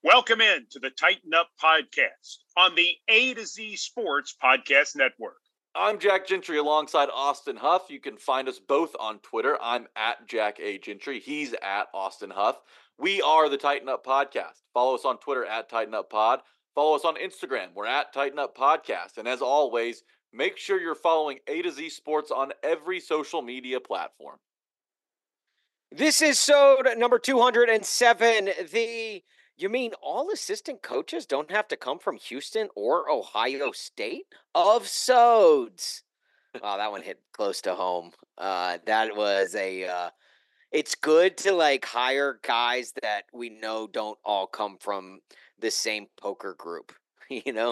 Welcome in to the Tighten Up Podcast on the A to Z Sports Podcast Network. I'm Jack Gentry alongside Austin Huff. You can find us both on Twitter. I'm at Jack A. Gentry. He's at Austin Huff. We are the Tighten Up Podcast. Follow us on Twitter at Tighten Up Pod. Follow us on Instagram. We're at Tighten Up Podcast. And as always, make sure you're following A to Z Sports on every social media platform. This is number 207. You mean all assistant coaches don't have to come from Houston or Ohio State? Of sods. Wow, that one hit close to home. That was it's good to hire guys that we know don't all come from the same poker group, you know?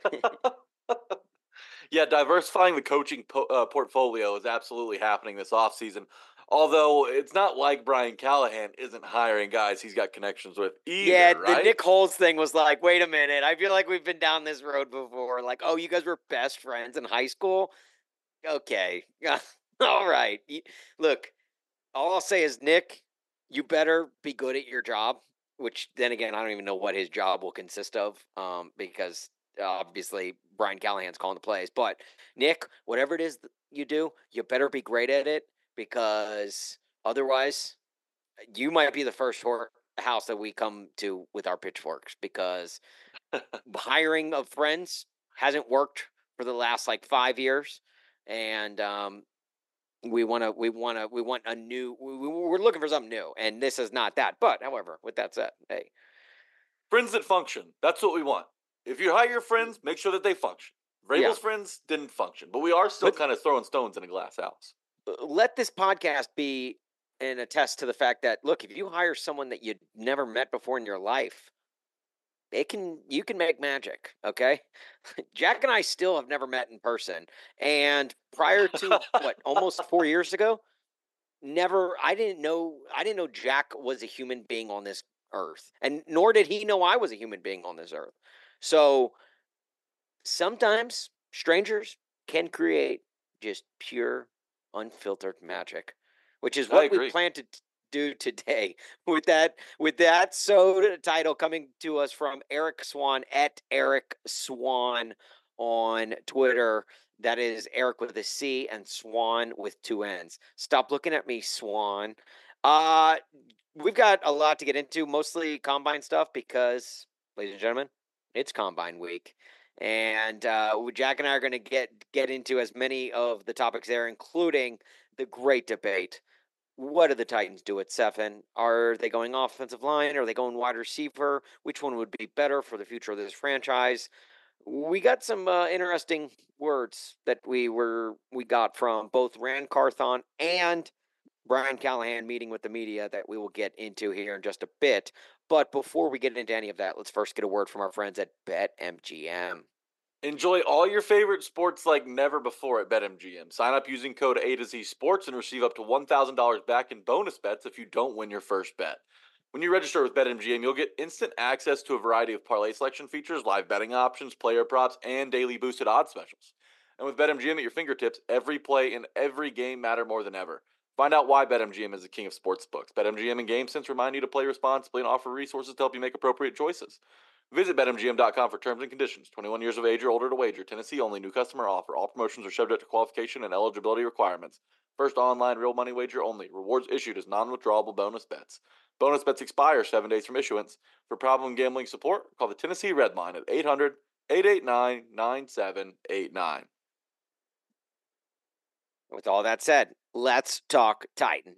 Yeah, diversifying the coaching portfolio is absolutely happening this offseason. Although it's not like Brian Callahan isn't hiring guys he's got connections with either, yeah, right? The Nick Holz thing was like, wait a minute. I feel like we've been down this road before. Like, oh, you guys were best friends in high school? Okay. All right. Look, all I'll say is, Nick, you better be good at your job, which then again, I don't even know what his job will consist of because obviously Brian Callahan's calling the plays. But, Nick, whatever it is you do, you better be great at it. Because otherwise, you might be the first house that we come to with our pitchforks. Because hiring of friends hasn't worked for the last 5 years, and we're looking for something new, and this is not that. But however, with that said, hey, friends that function. That's what we want. If you hire your friends, make sure that they function. Vrabel's friends didn't function, but we are still kind of throwing stones in a glass house. Let this podcast be an attest to the fact that, look, if you hire someone that you'd never met before in your life, you can make magic, okay? Jack and I still have never met in person. And prior to almost 4 years ago, I didn't know Jack was a human being on this earth. And nor did he know I was a human being on this earth. So sometimes strangers can create just pure unfiltered magic, which is what we plan to do today with that title coming to us from Eric Swan at Eric Swan on Twitter. That is Eric with a C and Swan with two N's. Stop looking at me, Swan. We've got a lot to get into, mostly combine stuff because, ladies and gentlemen, it's combine week. And Jack and I are going to get into as many of the topics there, including the great debate. What do the Titans do at 7? Are they going offensive line? Are they going wide receiver? Which one would be better for the future of this franchise? We got some interesting words that we got from both Rand Carthon and Brian Callahan meeting with the media that we will get into here in just a bit. But before we get into any of that, let's first get a word from our friends at BetMGM. Enjoy all your favorite sports like never before at BetMGM. Sign up using code A to Z Sports and receive up to $1,000 back in bonus bets if you don't win your first bet. When you register with BetMGM, you'll get instant access to a variety of parlay selection features, live betting options, player props, and daily boosted odds specials. And with BetMGM at your fingertips, every play in every game matter more than ever. Find out why BetMGM is the king of sportsbooks. BetMGM and GameSense remind you to play responsibly and offer resources to help you make appropriate choices. Visit BetMGM.com for terms and conditions. 21 years of age or older to wager. Tennessee only. New customer offer. All promotions are subject to qualification and eligibility requirements. First online real money wager only. Rewards issued as non-withdrawable bonus bets. Bonus bets expire 7 days from issuance. For problem gambling support, call the Tennessee Red Line at 800-889-9789. With all that said, let's talk Titan.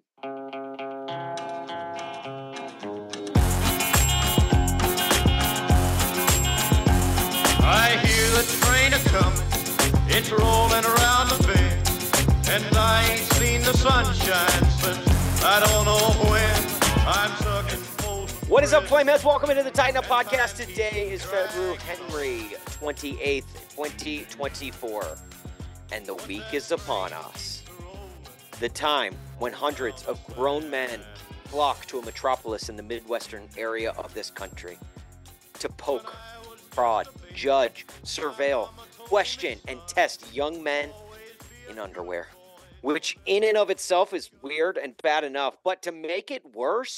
I hear the train a-comin', it's rolling around the bend, and I ain't seen the sunshine since I don't know when. I'm stuck in cold. What is up, Flameheads? Welcome into the Tighten Up Podcast. Today is February 28th, 2024, and the week is upon us. The time when hundreds of grown men flock to a metropolis in the Midwestern area of this country to poke, prod, judge, surveil, question, and test young men in underwear, which in and of itself is weird and bad enough. But to make it worse,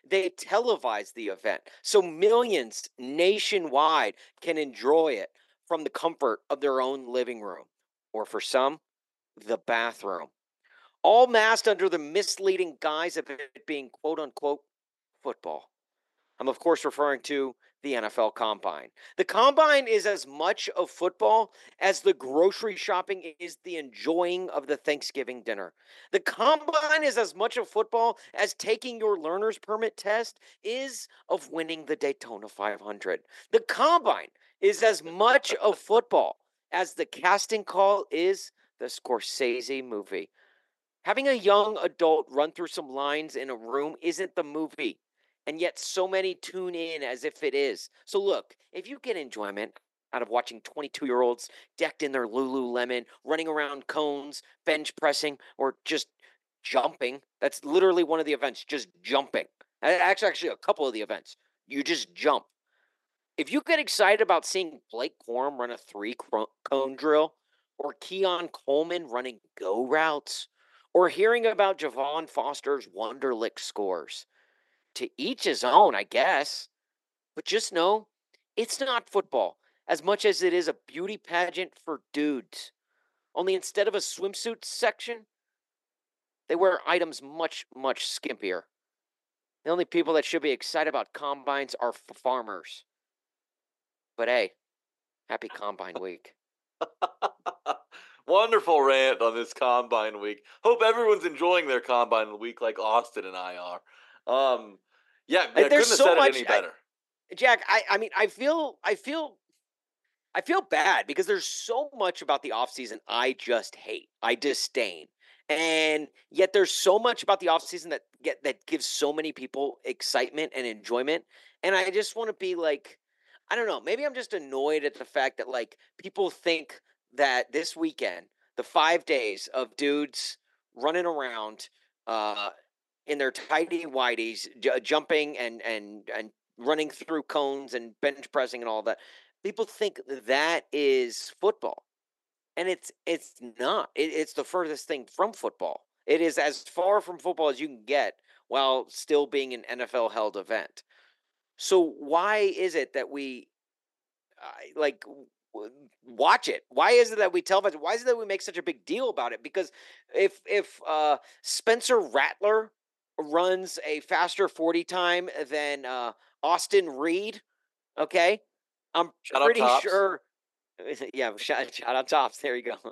they televise the event so millions nationwide can enjoy it from the comfort of their own living room, or for some, the bathroom, all masked under the misleading guise of it being quote unquote football. I'm, of course, referring to the NFL Combine. The Combine is as much of football as the grocery shopping is the enjoying of the Thanksgiving dinner. The Combine is as much of football as taking your learner's permit test is of winning the Daytona 500. The Combine is as much of football as the casting call is the Scorsese movie. Having a young adult run through some lines in a room isn't the movie. And yet so many tune in as if it is. So look, if you get enjoyment out of watching 22-year-olds decked in their Lululemon, running around cones, bench pressing, or just jumping, that's literally one of the events, just jumping. Actually, a couple of the events. You just jump. If you get excited about seeing Blake Corum run a 3-cone drill, or Keon Coleman running go routes, or hearing about Javon Foster's Wonderlic scores, to each his own, I guess. But just know, it's not football as much as it is a beauty pageant for dudes. Only instead of a swimsuit section, they wear items much, much skimpier. The only people that should be excited about combines are farmers. But hey, happy Combine Week. Wonderful rant on this Combine Week. Hope everyone's enjoying their Combine Week like Austin and I are. Yeah, I couldn't have said it any better. Jack, I mean, I feel bad because there's so much about the offseason I just hate. I disdain. And yet there's so much about the offseason that gives so many people excitement and enjoyment. And I just want to be like, I don't know, maybe I'm just annoyed at the fact that like people think that this weekend, the 5 days of dudes running around in their tighty whities, jumping and running through cones and bench pressing and all that. People think that is football, and it's not. It's the furthest thing from football. It is as far from football as you can get while still being an NFL-held event. So why is it that we watch it? Why is it that we televise it? Why is it that we make such a big deal about it? Because if Spencer Rattler runs a faster 40 time than Austin Reed, okay? I'm pretty sure. Yeah, shout out Tops. There you go.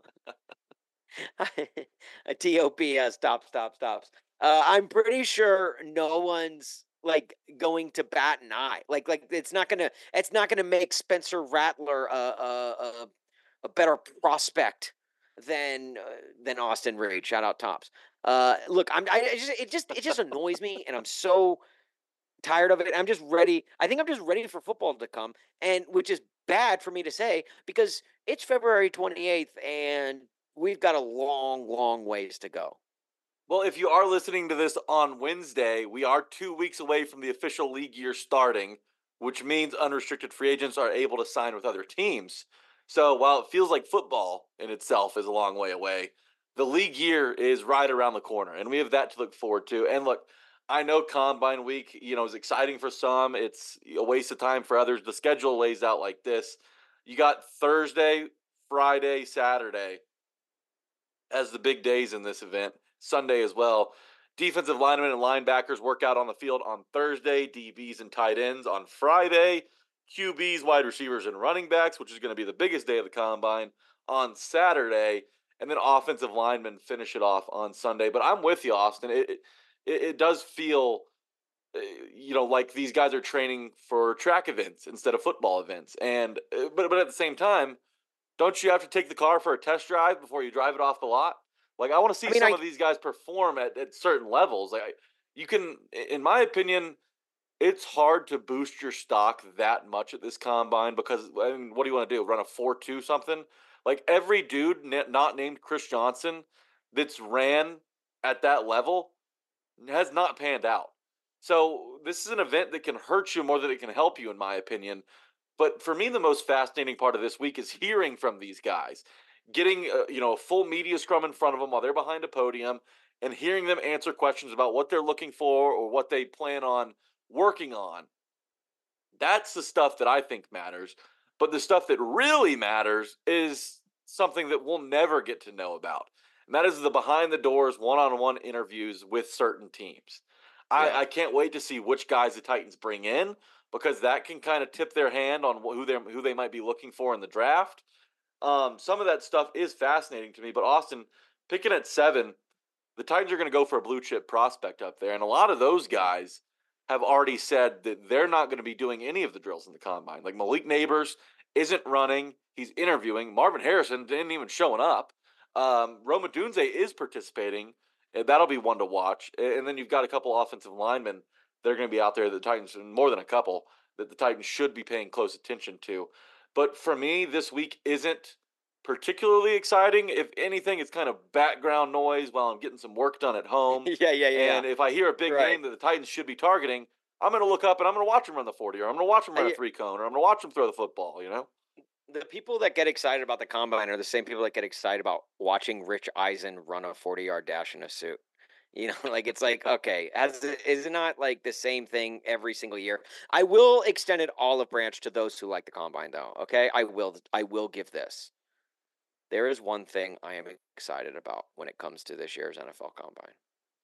A TOPS, stops. I'm pretty sure no one's like going to bat an eye. Like it's not gonna make Spencer Rattler a better prospect than Austin Reed. Shout out Tops. Look, it just annoys me, and I'm so tired of it. I'm just ready. I think I'm just ready for football to come, and which is bad for me to say because it's February 28th, and we've got a long ways to go. Well, if you are listening to this on Wednesday, we are 2 weeks away from the official league year starting, which means unrestricted free agents are able to sign with other teams. So while it feels like football in itself is a long way away, the league year is right around the corner, and we have that to look forward to. And look, I know Combine Week, is exciting for some. It's a waste of time for others. The schedule lays out like this. You got Thursday, Friday, Saturday as the big days in this event. Sunday as well. Defensive linemen and linebackers work out on the field on Thursday. DBs and tight ends on Friday. QBs, wide receivers, and running backs, which is going to be the biggest day of the Combine, on Saturday. And then offensive linemen finish it off on Sunday. But I'm with you, Austin. It does feel, like these guys are training for track events instead of football events. And but at the same time, don't you have to take the car for a test drive before you drive it off the lot? Like, I want to see some of these guys perform at certain levels. Like, you can, in my opinion, it's hard to boost your stock that much at this Combine because, what do you want to do? Run a 4.2 something? Like, every dude not named Chris Johnson that's ran at that level has not panned out. So this is an event that can hurt you more than it can help you, in my opinion. But for me, the most fascinating part of this week is hearing from these guys. Getting a full media scrum in front of them while they're behind a podium and hearing them answer questions about what they're looking for or what they plan on working on. That's the stuff that I think matters. But the stuff that really matters is something that we'll never get to know about. And that is the behind the doors, one-on-one interviews with certain teams. I can't wait to see which guys the Titans bring in, because that can kind of tip their hand on who they might be looking for in the draft. Some of that stuff is fascinating to me. But Austin, picking at 7, the Titans are going to go for a blue chip prospect up there. And a lot of those guys have already said that they're not going to be doing any of the drills in the combine. Like Malik Neighbors isn't running. He's interviewing. Marvin Harrison didn't even showing up. Roma Dunze is participating. And that'll be one to watch. And then you've got a couple offensive linemen that are going to be out there that the Titans, more than a couple, that the Titans should be paying close attention to. But for me, this week isn't particularly exciting. If anything, it's kind of background noise while I'm getting some work done at home. Yeah. And if I hear a big name that the Titans should be targeting, I'm going to look up and I'm going to watch him run the 40, or I'm going to watch him run a 3-cone, or I'm going to watch him throw the football, The people that get excited about the combine are the same people that get excited about watching Rich Eisen run a 40-yard dash in a suit. It's like, okay, is it not like the same thing every single year? I will extend an olive branch to those who like the combine, though. Okay, I will give this. There is one thing I am excited about when it comes to this year's NFL combine.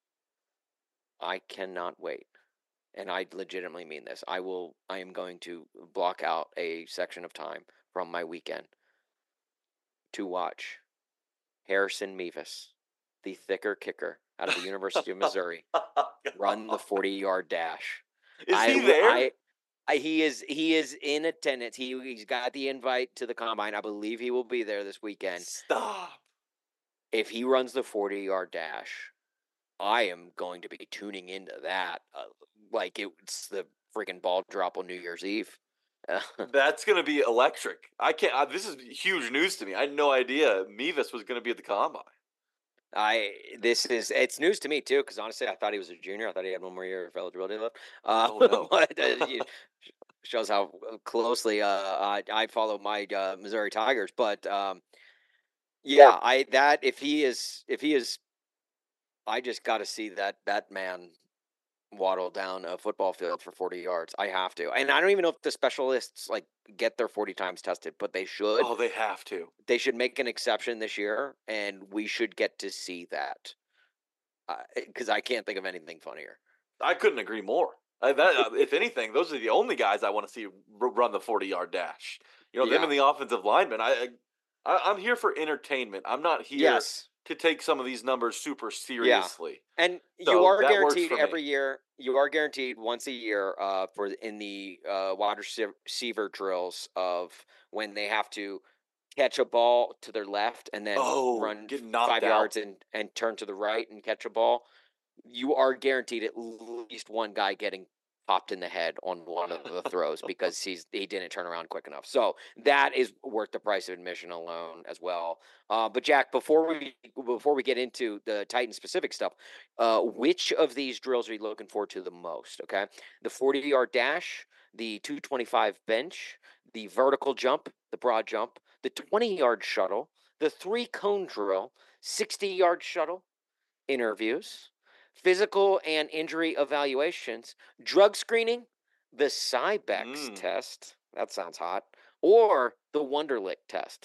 I cannot wait. And I legitimately mean this. I am going to block out a section of time from my weekend to watch Harrison Mevis, the thicker kicker out of the University of Missouri, run the 40-yard dash. Is he there? He is in attendance. He's got the invite to the combine. I believe he will be there this weekend. Stop. If he runs the 40-yard dash, I am going to be tuning into that like it's the freaking ball drop on New Year's Eve. That's going to be electric. I can't. This is huge news to me. I had no idea Mevis was going to be at the combine. It's news to me too, because honestly, I thought he was a junior. I thought he had one more year of eligibility left. No. But shows how closely I follow my Missouri Tigers. But if he is, I just got to see that man waddle down a football field for 40 yards. I have to. And I don't even know if the specialists get their 40 times tested, but they should. Oh, they have to. They should make an exception this year, and we should get to see that. Because I can't think of anything funnier. I couldn't agree more. If anything, those are the only guys I want to see run the 40-yard dash. Them and the offensive linemen. I'm here for entertainment. I'm not here to take some of these numbers super seriously. Yeah. And you are guaranteed every year. You are guaranteed once a year in the wide receiver drills of when they have to catch a ball to their left and then run 5 yards and turn to the right and catch a ball. You are guaranteed at least one guy getting popped in the head on one of the throws because he didn't turn around quick enough. So that is worth the price of admission alone as well. But Jack, before we get into the Titan specific stuff, which of these drills are you looking forward to the most? Okay, the 40-yard dash, the 225 bench, the vertical jump, the broad jump, the 20-yard shuttle, the 3-cone drill, 60-yard shuttle, interviews, physical and injury evaluations, drug screening, the Cybex test, that sounds hot, or the Wonderlic test.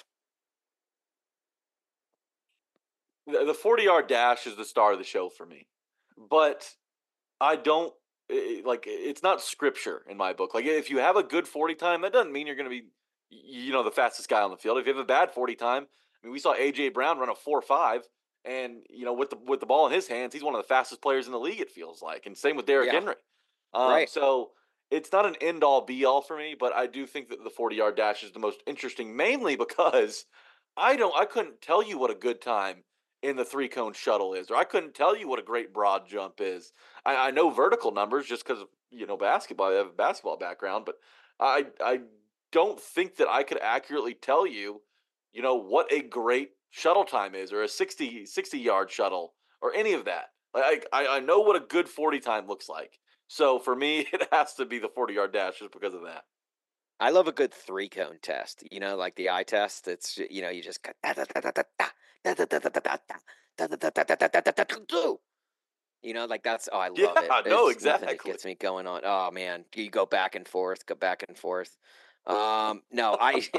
The 40-yard dash is the star of the show for me. But I don't, it's not scripture in my book. Like, if you have a good 40 time, that doesn't mean you're going to be, the fastest guy on the field. If you have a bad 40 time, we saw A.J. Brown run a 4.5. And, with the ball in his hands, he's one of the fastest players in the league, it feels like. And same with Derrick Henry. Right. So it's not an end-all, be-all for me, but I do think that the 40-yard dash is the most interesting, mainly because I couldn't tell you what a good time in the 3-cone shuttle is, or I couldn't tell you what a great broad jump is. I know vertical numbers just because of, basketball. I have a basketball background, but I don't think that I could accurately tell you, what a great shuttle time is, or a 60-yard shuttle, or any of that. I know what a good 40 time looks like. So for me, it has to be the 40-yard dash just because of that. I love a good 3-cone test, like the eye test. It's, you just got You know, like that's I love Yeah, it. no, It's nothing that exactly. gets me going on. Oh man, you go back and forth, go back and forth. No,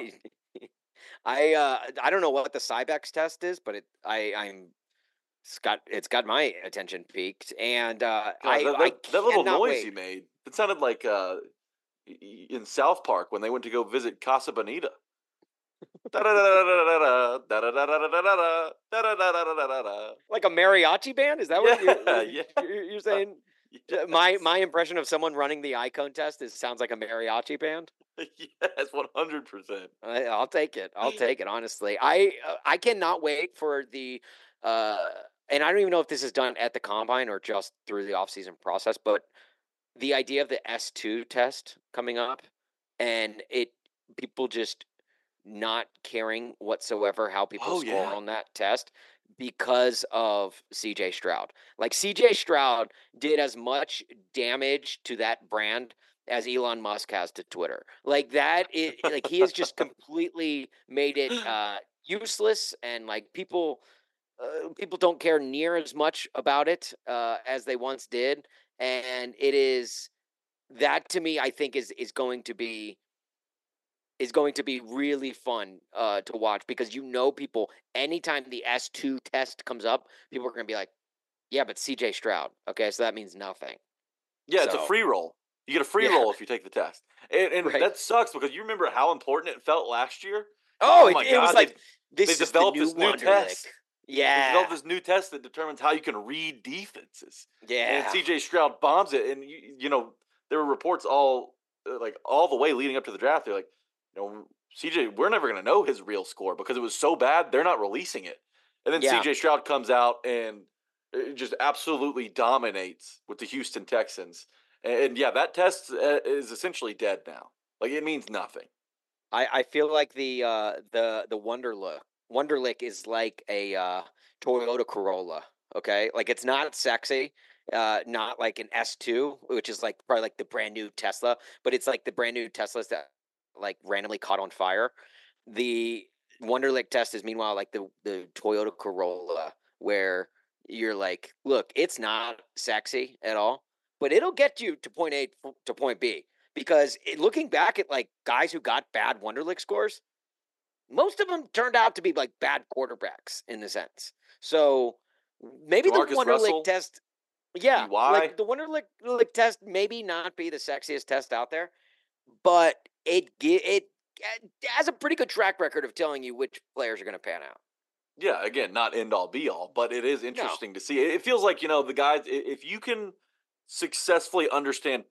I don't know what the Cybex test is, but I'm it's got my attention peaked, and God, I that little cannot noise wait. you made, it sounded like in South Park when they went to go visit Casa Bonita. Like a mariachi band? Is that what Yeah, yeah, you're saying? yes, My impression of someone running the icon test sounds like a mariachi band. yes, 100%. I'll take it. I'll take it. Honestly, I cannot wait for the uh, and I don't even know if this is done at the combine or just through the offseason process, but the idea of the S2 test coming up and people just not caring whatsoever how people Oh score yeah, on that test because of CJ Stroud. Like CJ Stroud did as much damage to that brand as Elon Musk has to Twitter. Like like he has just completely made it useless, and like people don't care near as much about it as they once did, and it is that to me I think is going to be really fun to watch, because people anytime the S2 test comes up, people are going to be like, yeah, but CJ Stroud. Okay, so that means nothing. yeah. It's a So free roll. You get a free yeah, roll if you take the test, and right. that sucks because you remember how important it felt last year. Oh, Oh it, my it was God, like they this is the developed new this new Wonderlic. test. They Yeah, developed this new test that determines how you can read defenses. And yeah, CJ Stroud bombs it. And, there were reports all the way leading up to the draft. They're like, CJ, we're never going to know his real score because it was so bad, they're not releasing it. And then yeah. CJ Stroud comes out and just absolutely dominates with the Houston Texans. And yeah, that test is essentially dead now. Like, it means nothing. I feel like the Wonderlic is like a Toyota Corolla. Okay, like it's not sexy, not like an S2, which is like probably like the brand new Tesla, but it's like the brand new Teslas that like randomly caught on fire. The Wonderlic test is meanwhile like the Toyota Corolla, where you're like, look, it's not sexy at all, but it'll get you to point A to point B. Because looking back at like guys who got bad Wonderlic scores, most of them turned out to be like bad quarterbacks in the sense. So maybe the Demarcus Wonderlic Russell, test, yeah, EY. like the Wonderlic test maybe not be the sexiest test out there, but it has a pretty good track record of telling you which players are going to pan out. Yeah, again, not end all be all, but it is No, interesting to see. It feels like, the guys, if you can successfully understand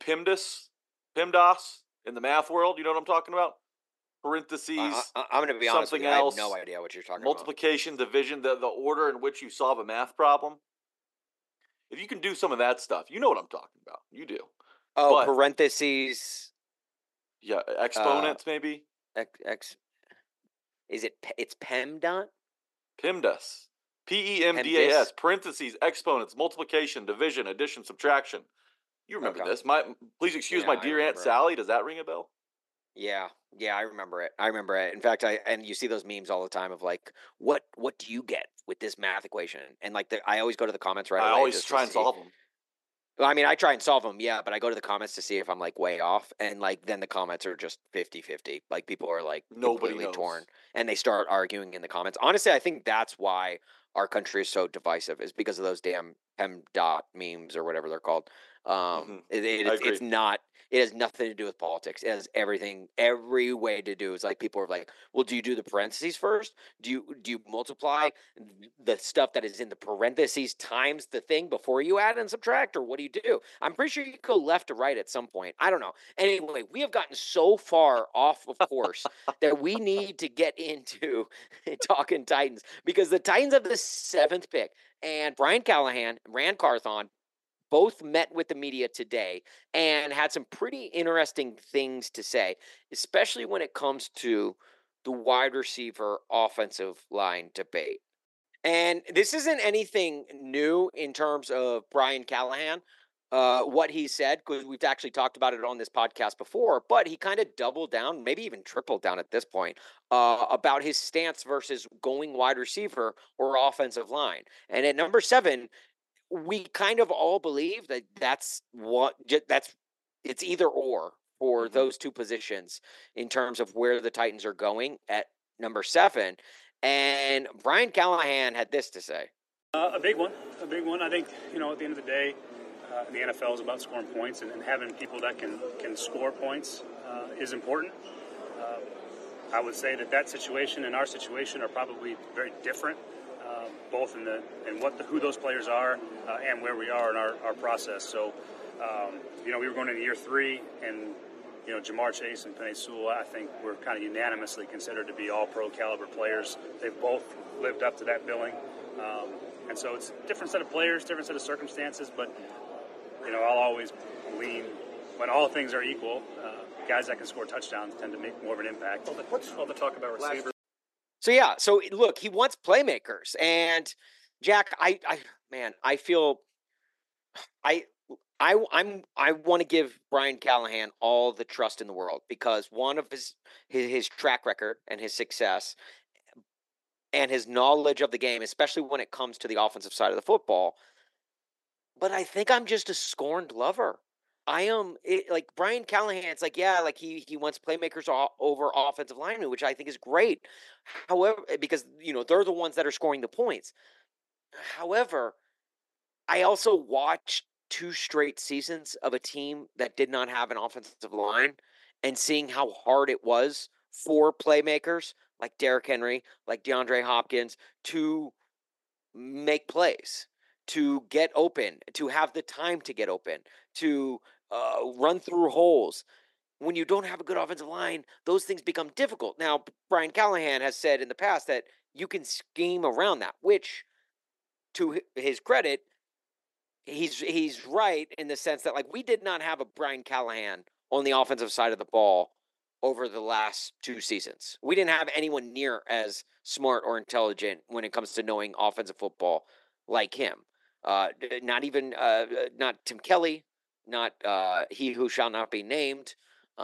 PEMDAS in the math world, you know what I'm talking about? Parentheses, I'm going to be honest with something you. I have else, no idea what you're talking about. multiplication, division, the order in which you solve a math problem. If you can do some of that stuff, you know what I'm talking about. You do. Oh, But, parentheses. yeah, exponents maybe? X. Is it? It's PEMDAS. PEMDAS. PEMDAS, parentheses, exponents, multiplication, division, addition, subtraction. You remember Okay. this. Please excuse Yeah, my I dear Aunt remember it. Sally. Does that ring a bell? Yeah, I remember it. I remember it. In fact, and you see those memes all the time of like, what do you get with this math equation? And like, I always go to the comments right I away always just to try and see. solve them. Well, I mean, I try and solve them, yeah, but I go to the comments to see if I'm like way off, and like then the comments are just 50-50. Like people are like Nobody completely knows. torn, and they start arguing in the comments. Honestly, I think that's why our country is so divisive, is because of those damn PEMDAS memes or whatever they're called. I agree. It's not. It has nothing to do with politics. It has every way to do. It's like people are like, well, do you do the parentheses first? Do you multiply the stuff that is in the parentheses times the thing before you add and subtract, or what do you do? I'm pretty sure you go left to right at some point. I don't know. Anyway, we have gotten so far off of course that we need to get into talking Titans, because the Titans have the 7th pick, and Brian Callahan, Rand Carthon, both met with the media today and had some pretty interesting things to say, especially when it comes to the wide receiver offensive line debate. And this isn't anything new in terms of Brian Callahan, what he said, because we've actually talked about it on this podcast before, but he kind of doubled down, maybe even tripled down at this point, about his stance versus going wide receiver or offensive line. And at number 7, we kind of all believe that it's either or for those two positions in terms of where the Titans are going at number 7. And Brian Callahan had this to say. A big one. I think, at the end of the day, the NFL is about scoring points, and having people that can score points is important. I would say that situation and our situation are probably very different, both in who those players are and where we are in our process. So, we were going into year 3, and Jamar Chase and Penei Sewell, I think, were kind of unanimously considered to be all-pro caliber players. They've both lived up to that billing. And so it's a different set of players, different set of circumstances, but, I'll always lean, when all things are equal, guys that can score touchdowns tend to make more of an impact. Well, what's all the talk about receivers? So look, he wants playmakers. And, Jack, I want to give Brian Callahan all the trust in the world, because one of his track record and his success and his knowledge of the game, especially when it comes to the offensive side of the football. But I think I'm just a scorned lover. I am like Brian Callahan. It's like, yeah, like he wants playmakers over offensive linemen, which I think is great. However, because they're the ones that are scoring the points. However, I also watched 2 straight seasons of a team that did not have an offensive line, and seeing how hard it was for playmakers like Derrick Henry, like DeAndre Hopkins, to make plays, to get open, to have the time to get open, to run through holes. When you don't have a good offensive line, those things become difficult. Now, Brian Callahan has said in the past that you can scheme around that, which, to his credit, he's right in the sense that, like, we did not have a Brian Callahan on the offensive side of the ball over the last 2 seasons. We didn't have anyone near as smart or intelligent when it comes to knowing offensive football like him. Not Tim Kelly, not he who shall not be named.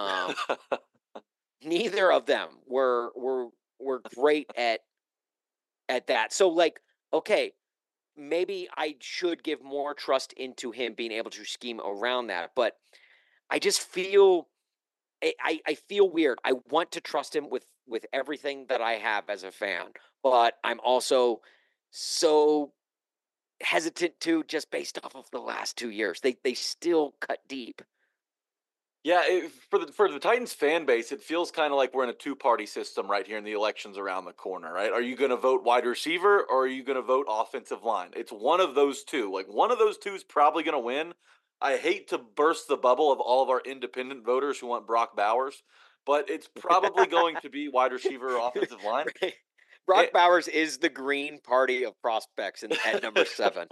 Neither of them were great at that. So, like, okay, maybe I should give more trust into him being able to scheme around that. But I just feel I feel weird. I want to trust him with everything that I have as a fan, but I'm also so hesitant to, just based off of the last 2 years. They still cut deep. Yeah, for the Titans fan base, it feels kind of like we're in a 2-party system right here, in the elections around the corner, right? Are you going to vote wide receiver, or are you going to vote offensive line? It's one of those two. Like, one of those two is probably going to win. I hate to burst the bubble of all of our independent voters who want Brock Bowers, but it's probably going to be wide receiver or offensive line. Brock Bowers is the Green Party of prospects at number 7.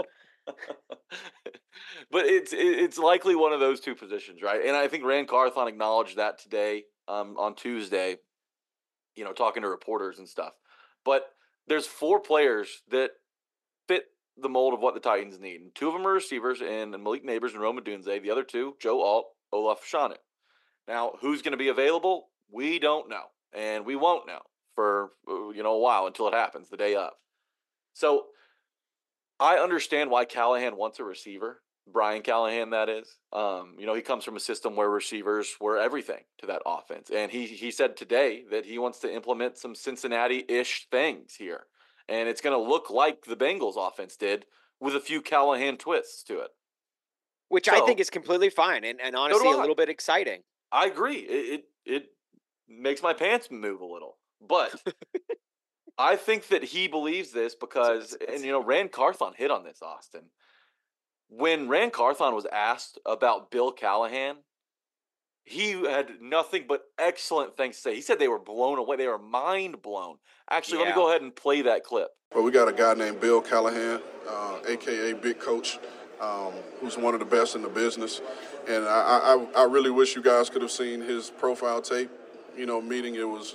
But it's likely one of those two positions, right? And I think Rand Carthon acknowledged that today, on Tuesday, talking to reporters and stuff. But there's 4 players that fit the mold of what the Titans need. And 2 of them are receivers, and Malik Nabers and Rome Odunze. The other 2, Joe Alt, Olaf Shanu. Now, who's going to be available? We don't know. And we won't know for, a while, until it happens, the day of. So I understand why Callahan wants a receiver. Brian Callahan, that is. He comes from a system where receivers were everything to that offense. And he said today that he wants to implement some Cincinnati-ish things here. And it's going to look like the Bengals offense did, with a few Callahan twists to it. Which I think is completely fine and honestly a little bit exciting. I agree. It makes my pants move a little. But I think that he believes this because, and Rand Carthon hit on this, Austin. When Rand Carthon was asked about Bill Callahan, he had nothing but excellent things to say. He said they were blown away. They were mind blown. Actually, Let me go ahead and play that clip. Well, we got a guy named Bill Callahan, a.k.a. Big Coach, who's one of the best in the business. And I really wish you guys could have seen his profile tape. Meeting. It was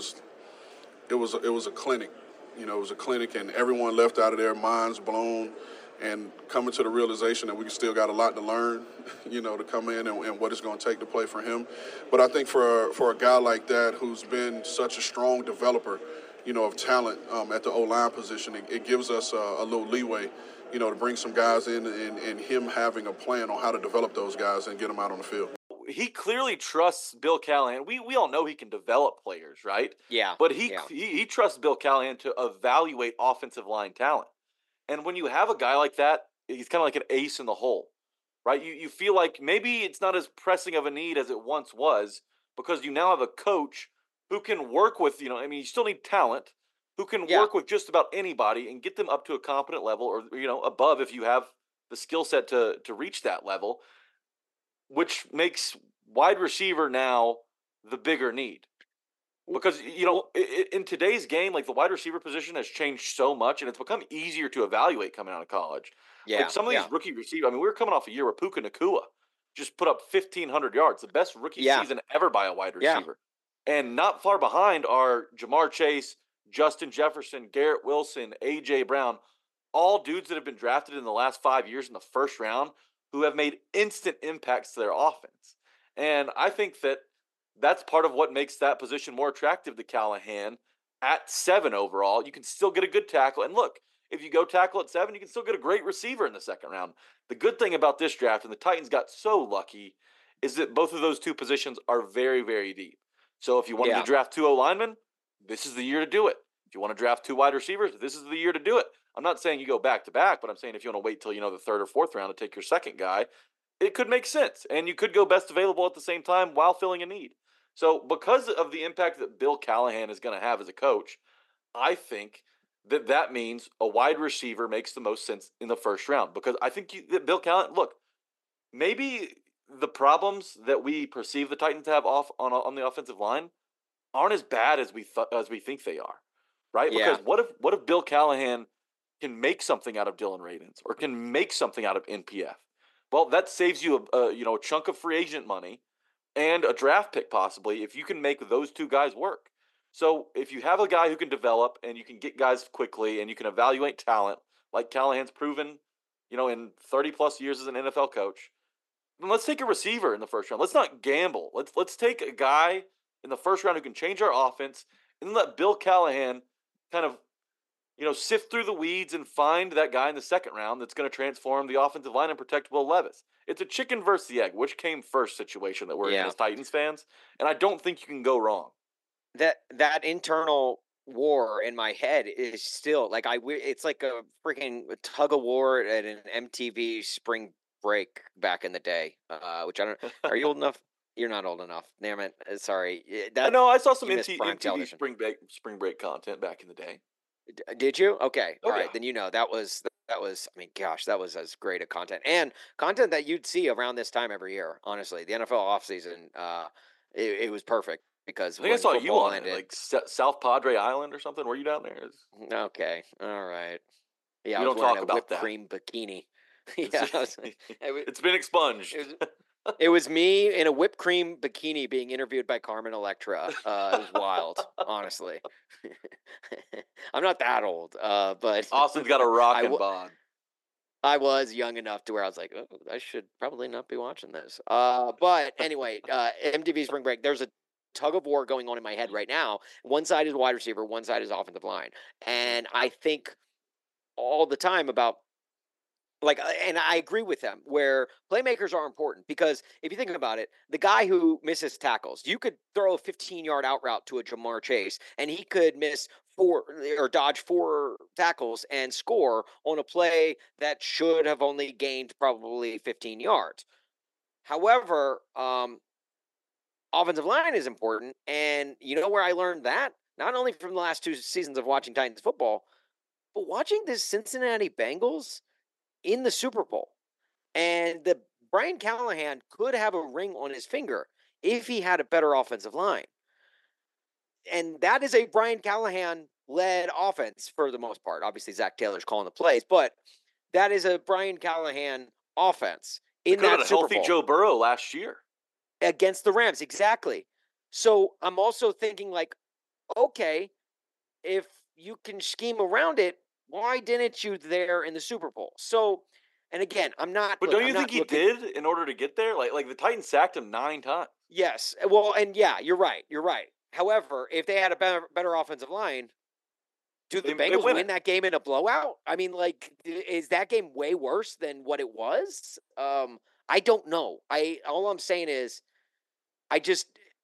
a clinic. It was a clinic, and everyone left out of there minds blown, and coming to the realization that we still got a lot to learn, to come in and what it's going to take to play for him. But I think for a guy like that who's been such a strong developer, of talent at the O-line position, it gives us a little leeway to bring some guys in and him having a plan on how to develop those guys and get them out on the field. He clearly trusts Bill Callahan. We all know he can develop players, right? Yeah. But he trusts Bill Callahan to evaluate offensive line talent. And when you have a guy like that, he's kind of like an ace in the hole, right? You feel like maybe it's not as pressing of a need as it once was because you now have a coach who can work with, you still need talent, who can work with just about anybody and get them up to a competent level or, above if you have the skill set to reach that level, which makes wide receiver now the bigger need. Because, in today's game, like the wide receiver position has changed so much and it's become easier to evaluate coming out of college. Yeah. Like some of these rookie receivers, we were coming off a year where Puka Nacua just put up 1,500 yards, the best rookie season ever by a wide receiver. Yeah. And not far behind are Jamar Chase, Justin Jefferson, Garrett Wilson, A.J. Brown, all dudes that have been drafted in the last 5 years in the first round who have made instant impacts to their offense. And I think that's part of what makes that position more attractive to Callahan at 7 overall. You can still get a good tackle. And look, if you go tackle at 7, you can still get a great receiver in the second round. The good thing about this draft, and the Titans got so lucky, is that both of those two positions are very, very deep. So if you wanted to draft 2 O-linemen, this is the year to do it. If you want to draft 2 wide receivers, this is the year to do it. I'm not saying you go back to back, but I'm saying if you want to wait till the 3rd or 4th round to take your second guy, it could make sense. And you could go best available at the same time while filling a need. So because of the impact that Bill Callahan is going to have as a coach, I think that means a wide receiver makes the most sense in the first round. Because I think that Bill Callahan, look, maybe the problems that we perceive the Titans have on the offensive line aren't as bad as we think they are, right? Yeah. Because what if Bill Callahan can make something out of Dylan Radins or can make something out of NPF? Well, that saves you a chunk of free agent money and a draft pick possibly if you can make those 2 guys work. So if you have a guy who can develop and you can get guys quickly and you can evaluate talent like Callahan's proven, in 30 plus years as an NFL coach, then let's take a receiver in the first round. Let's not gamble. Let's take a guy in the first round who can change our offense and let Bill Callahan kind of, sift through the weeds and find that guy in the second round that's going to transform the offensive line and protect Will Levis. It's a chicken versus the egg, which came first situation that we're in as Titans fans, and I don't think you can go wrong. That internal war in my head is still like it's like a freaking tug of war at an MTV spring break back in the day, which I don't. Are you old enough? You're not old enough. Damn it. Sorry. No, I saw some MTV spring break content back in the day. Did you? Okay. All right. Yeah. Then that was. I mean, gosh, that was as great a content that you'd see around this time every year. Honestly, the NFL offseason, it was perfect because I think I saw you on it, like South Padre Island or something. Were you down there? Okay. All right. Yeah. We I was don't talk wearing a about whipped that. cream bikini. It's been expunged. It was me in a whipped cream bikini being interviewed by Carmen Electra. It was wild, honestly. I'm not that old, but Austin's got a rockin' bod. I was young enough to where I was like, oh, I should probably not be watching this. But anyway, MTV Spring Break, there's a tug of war going on in my head right now. One side is wide receiver, one side is offensive line. And I think all the time about and I agree with them where playmakers are important because if you think about it, the guy who misses tackles, you could throw a 15-yard out route to a Jamar Chase and he could miss 4 or dodge 4 tackles and score on a play that should have only gained probably 15 yards. However, offensive line is important. And you know where I learned that? Not only from the last 2 seasons of watching Titans football, but watching this Cincinnati Bengals in the Super Bowl. And the Brian Callahan could have a ring on his finger if he had a better offensive line. And that is a Brian Callahan-led offense for the most part. Obviously, Zach Taylor's calling the plays, but that is a Brian Callahan offense in that Super Bowl. Healthy Joe Burrow last year. Against the Rams, exactly. So I'm also thinking okay, if you can scheme around it, why didn't you there in the Super Bowl? So, and again, I'm not. But don't you think he did in order to get there? Like the Titans sacked him 9 times. Yes. Well, and yeah, you're right. You're right. However, if they had a better offensive line, Do the They Bengals win win it. that game in a blowout? I mean, like, is that game way worse than what it was? I don't know. All I'm saying is, I just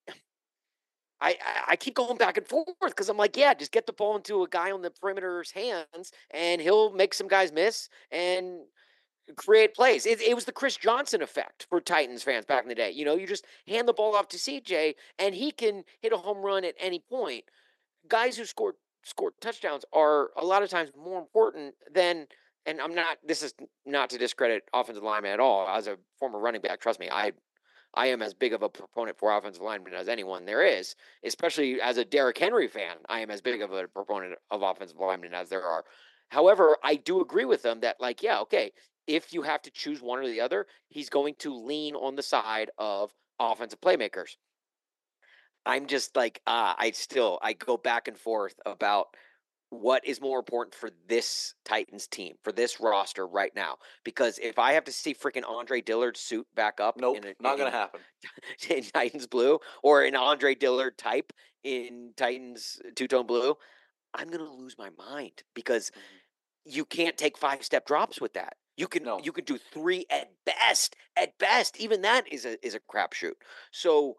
I keep going back and forth because I'm like, yeah, just get the ball into a guy on the perimeter's hands, and he'll make some guys miss and create plays. It was the Chris Johnson effect for Titans fans back in the day. You know, you just hand the ball off to CJ, and he can hit a home run at any point. Guys who scored touchdowns are a lot of times more important than. And I'm not. This is not to discredit offensive linemen at all. As a former running back, trust me, I am as big of a proponent for offensive linemen as anyone there is, especially as a Derrick Henry fan. I am as big of a proponent of offensive linemen as there are. However, I do agree with them that, like, yeah, okay, if you have to choose one or the other, he's going to lean on the side of offensive playmakers. I'm just like, I go back and forth about what is more important for this Titans team, for this roster right now. Because if I have to see freaking Andre Dillard suit back up Nope, not going to happen. in Titans blue, or an Andre Dillard type in Titans two-tone blue, I'm going to lose my mind because you can't take 5-step drops with that. You can do 3 at best. At best, even that is a crapshoot. So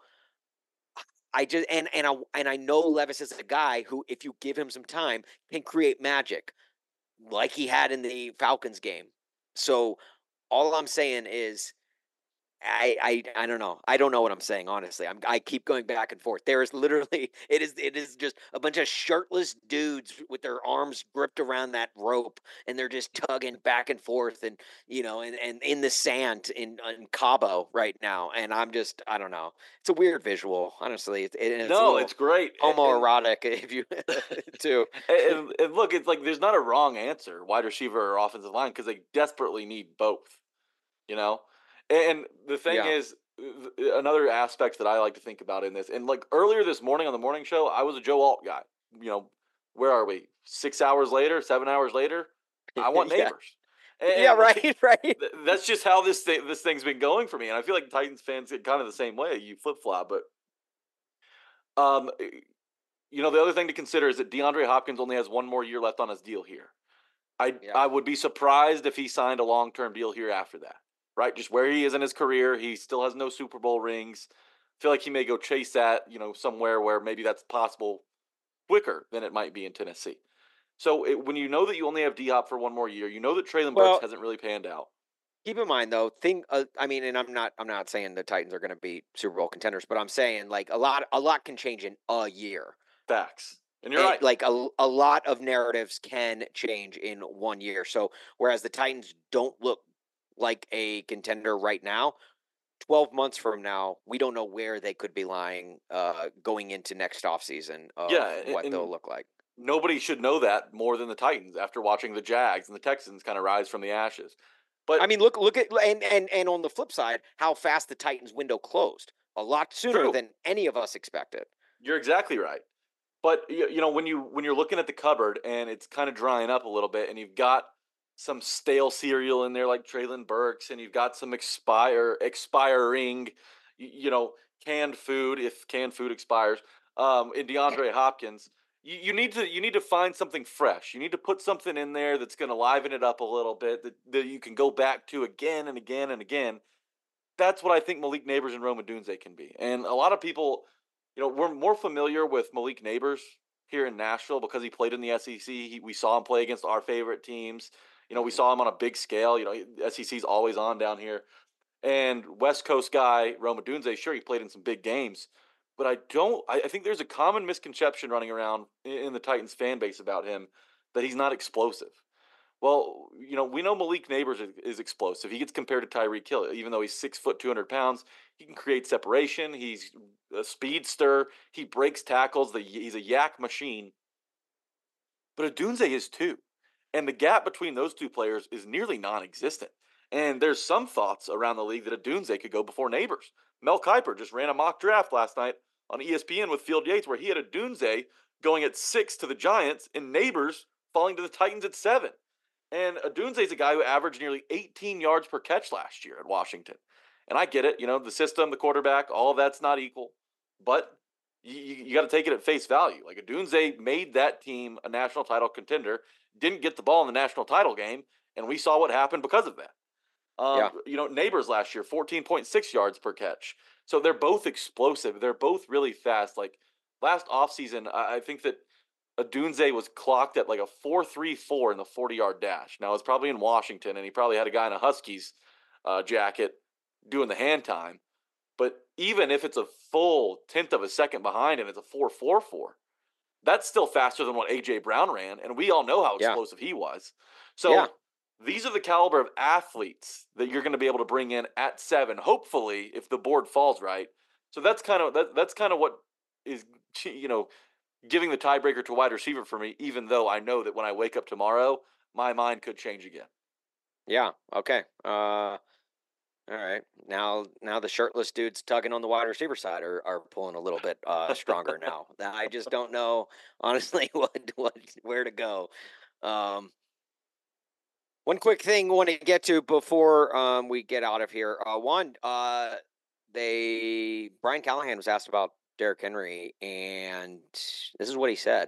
I just and I know Levis is a guy who, if you give him some time, can create magic, like he had in the Falcons game. So all I'm saying is, I don't know. I don't know what I'm saying, honestly. I keep going back and forth. There is literally it is just a bunch of shirtless dudes with their arms gripped around that rope, and they're just tugging back and forth, and and in the sand in Cabo right now. And I don't know. It's a weird visual, honestly. It's great. Homoerotic, if you too. And look, it's like there's not a wrong answer, wide receiver or offensive line, because they desperately need both. You know. And the thing is, another aspect that I like to think about in this, and like earlier this morning on the morning show, I was a Joe Alt guy. You know, where are we? 6 hours later, 7 hours later, I want Neighbors. And right. That's just how this thing's been going for me, and I feel like Titans fans get kind of the same way. You flip flop, but the other thing to consider is that DeAndre Hopkins only has 1 more year left on his deal here. I would be surprised if he signed a long-term deal here after that. Right, just where he is in his career, he still has no Super Bowl rings. I feel like he may go chase that, somewhere where maybe that's possible quicker than it might be in Tennessee. So when you know that you only have D-Hop for 1 more year, you know that Treylon Burks hasn't really panned out. Keep in mind though, and I'm not saying the Titans are going to be Super Bowl contenders, but I'm saying like a lot can change in a year. Facts. And you're right. Like a lot of narratives can change in 1 year. So whereas the Titans don't look like a contender right now, 12 months from now, we don't know where they could be lying going into next offseason of what they'll look like. Nobody should know that more than the Titans after watching the Jags and the Texans kind of rise from the ashes. But I mean, look at and on the flip side, how fast the Titans window closed. A lot sooner than any of us expected. You're exactly right. But when you're looking at the cupboard and it's kind of drying up a little bit, and you've got some stale cereal in there like Treylon Burks, and you've got some expiring, canned food, if canned food expires, in DeAndre Hopkins. You need to find something fresh. You need to put something in there that's going to liven it up a little bit, that you can go back to again and again and again. That's what I think Malik Neighbors and Rome Odunze can be. And a lot of people, we're more familiar with Malik Neighbors here in Nashville because he played in the SEC. We saw him play against our favorite teams. We saw him on a big scale. SEC's always on down here. And West Coast guy, Rome Odunze, sure, he played in some big games. But I think there's a common misconception running around in the Titans fan base about him that he's not explosive. Well, we know Malik Neighbors is explosive. He gets compared to Tyreek Hill. Even though he's 6 foot, 200 pounds, he can create separation. He's a speedster. He breaks tackles. He's a yak machine. But Odunze is too. And the gap between those two players is nearly non-existent. And there's some thoughts around the league that Odunze could go before Neighbors. Mel Kiper just ran a mock draft last night on ESPN with Field Yates where he had Odunze going at 6 to the Giants and Neighbors falling to the Titans at 7. And Odunze is a guy who averaged nearly 18 yards per catch last year at Washington. And I get it, the system, the quarterback, all of that's not equal. But you got to take it at face value. Like Odunze made that team a national title contender, didn't get the ball in the national title game, and we saw what happened because of that. Neighbors last year, 14.6 yards per catch. So they're both explosive. They're both really fast. Like last offseason, I think that Odunze was clocked at like a 4.34 in the 40-yard dash. Now, it's probably in Washington, and he probably had a guy in a Huskies jacket doing the hand time. But even if it's a full tenth of a second behind him, it's a 4.44. That's still faster than what A.J. Brown ran, and we all know how explosive he was. So these are the caliber of athletes that you're going to be able to bring in at 7, hopefully, if the board falls right. So that's kind of what is, giving the tiebreaker to wide receiver for me, even though I know that when I wake up tomorrow, my mind could change again. Yeah. Okay. All right. Now the shirtless dudes tugging on the wide receiver side are pulling a little bit stronger now. I just don't know, honestly, where to go. One quick thing I want to get to before we get out of here. Brian Callahan was asked about Derrick Henry, and this is what he said.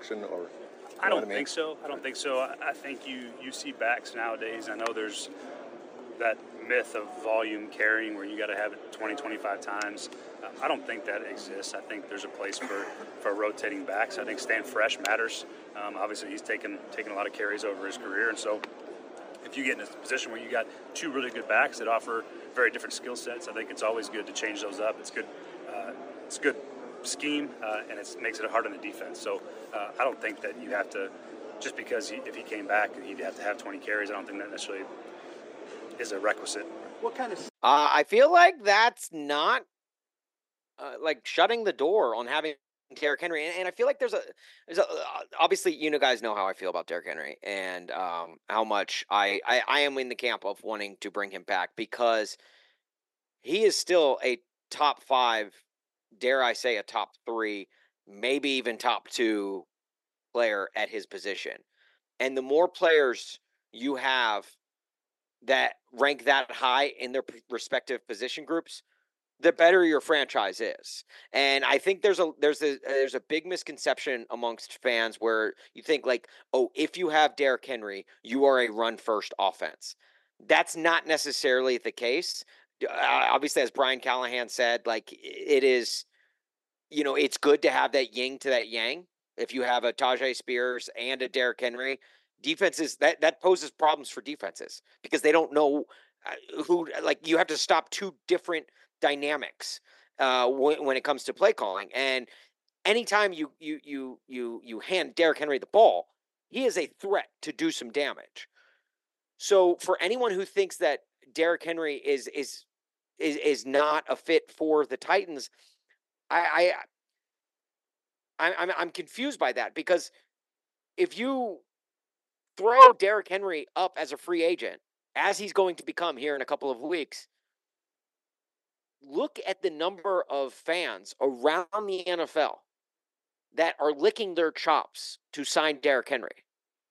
I don't think so. I think you see backs nowadays. I know there's that myth of volume carrying where you got to have it 20, 25 times. I don't think that exists. I think there's a place for rotating backs. I think staying fresh matters. Obviously, he's taken a lot of carries over his career, and so if you get in a position where you got two really good backs that offer very different skill sets, I think it's always good to change those up. It's good. It's good scheme, and it makes it hard on the defense. So I don't think that you have to, just because if he came back, he'd have to have 20 carries. I don't think that necessarily is a requisite. What kind of? I feel like that's not like shutting the door on having Derrick Henry, and I feel like there's a obviously, guys know how I feel about Derrick Henry and how much I am in the camp of wanting to bring him back, because he is still a top 5, dare I say a top 3, maybe even top 2 player at his position. And the more players you have that rank that high in their respective position groups, the better your franchise is. And I think there's a big misconception amongst fans where you think like, oh, if you have Derrick Henry, you are a run first offense. That's not necessarily the case. Obviously, as Brian Callahan said, like it is, it's good to have that yin to that yang. If you have a Tajay Spears and a Derrick Henry, defenses that poses problems for defenses because they don't know who. Like you have to stop two different dynamics when it comes to play calling. And anytime you hand Derrick Henry the ball, he is a threat to do some damage. So for anyone who thinks that Derrick Henry is not a fit for the Titans, I'm confused by that, because if you throw Derrick Henry up as a free agent, as he's going to become here in a couple of weeks, look at the number of fans around the NFL that are licking their chops to sign Derrick Henry.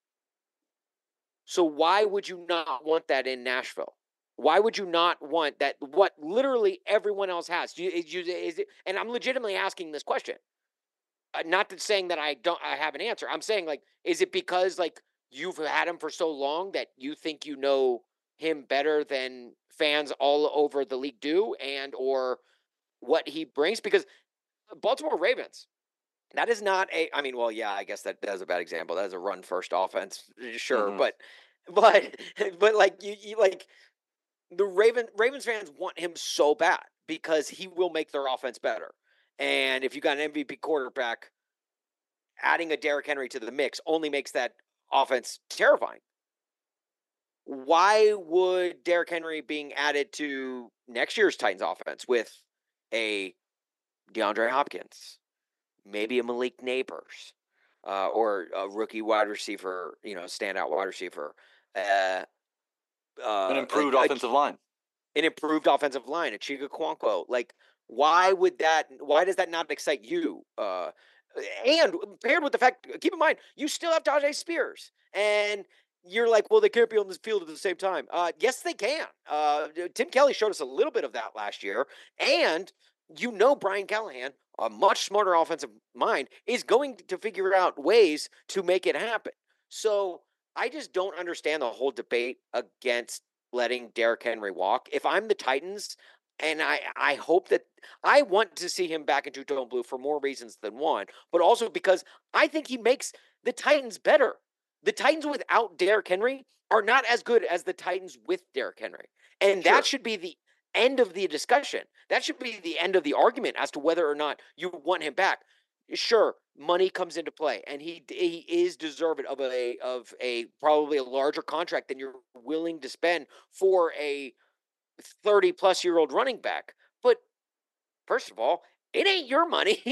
So why would you not want that in Nashville? Why would you not want that? What literally everyone else has? And I'm legitimately asking this question. Not saying that I have an answer. I'm saying, like, is it because like you've had him for so long that you think you know him better than fans all over the league do, and or what he brings? Because Baltimore Ravens, that is not a. I mean, well, yeah, I guess that's a bad example. That is a run first offense, sure, mm-hmm. but like you like the Ravens fans want him so bad because he will make their offense better. And if you got an MVP quarterback, adding a Derrick Henry to the mix only makes that offense terrifying. Why would Derrick Henry being added to next year's Titans offense with a DeAndre Hopkins, maybe a Malik Neighbors, or a rookie wide receiver, standout wide receiver, an improved offensive line, a Chiga Kwanko, like. Why does that not excite you? And paired with the fact, keep in mind, you still have Tajay Spears. And you're like, well, they can't be on this field at the same time. Yes, they can. Tim Kelly showed us a little bit of that last year. And Brian Callahan a much smarter offensive mind, is going to figure out ways to make it happen. So I just don't understand the whole debate against letting Derrick Henry walk. If I'm the Titans, and I hope that I want to see him back in two-tone blue for more reasons than one, but also because I think he makes the Titans better. The Titans without Derrick Henry are not as good as the Titans with Derrick Henry. And that should be the end of the discussion. That should be the end of the argument as to whether or not you want him back. Sure, money comes into play, and he is deserving of a probably a larger contract than you're willing to spend for a 30-plus-year-old running back. But first of all, it ain't your money.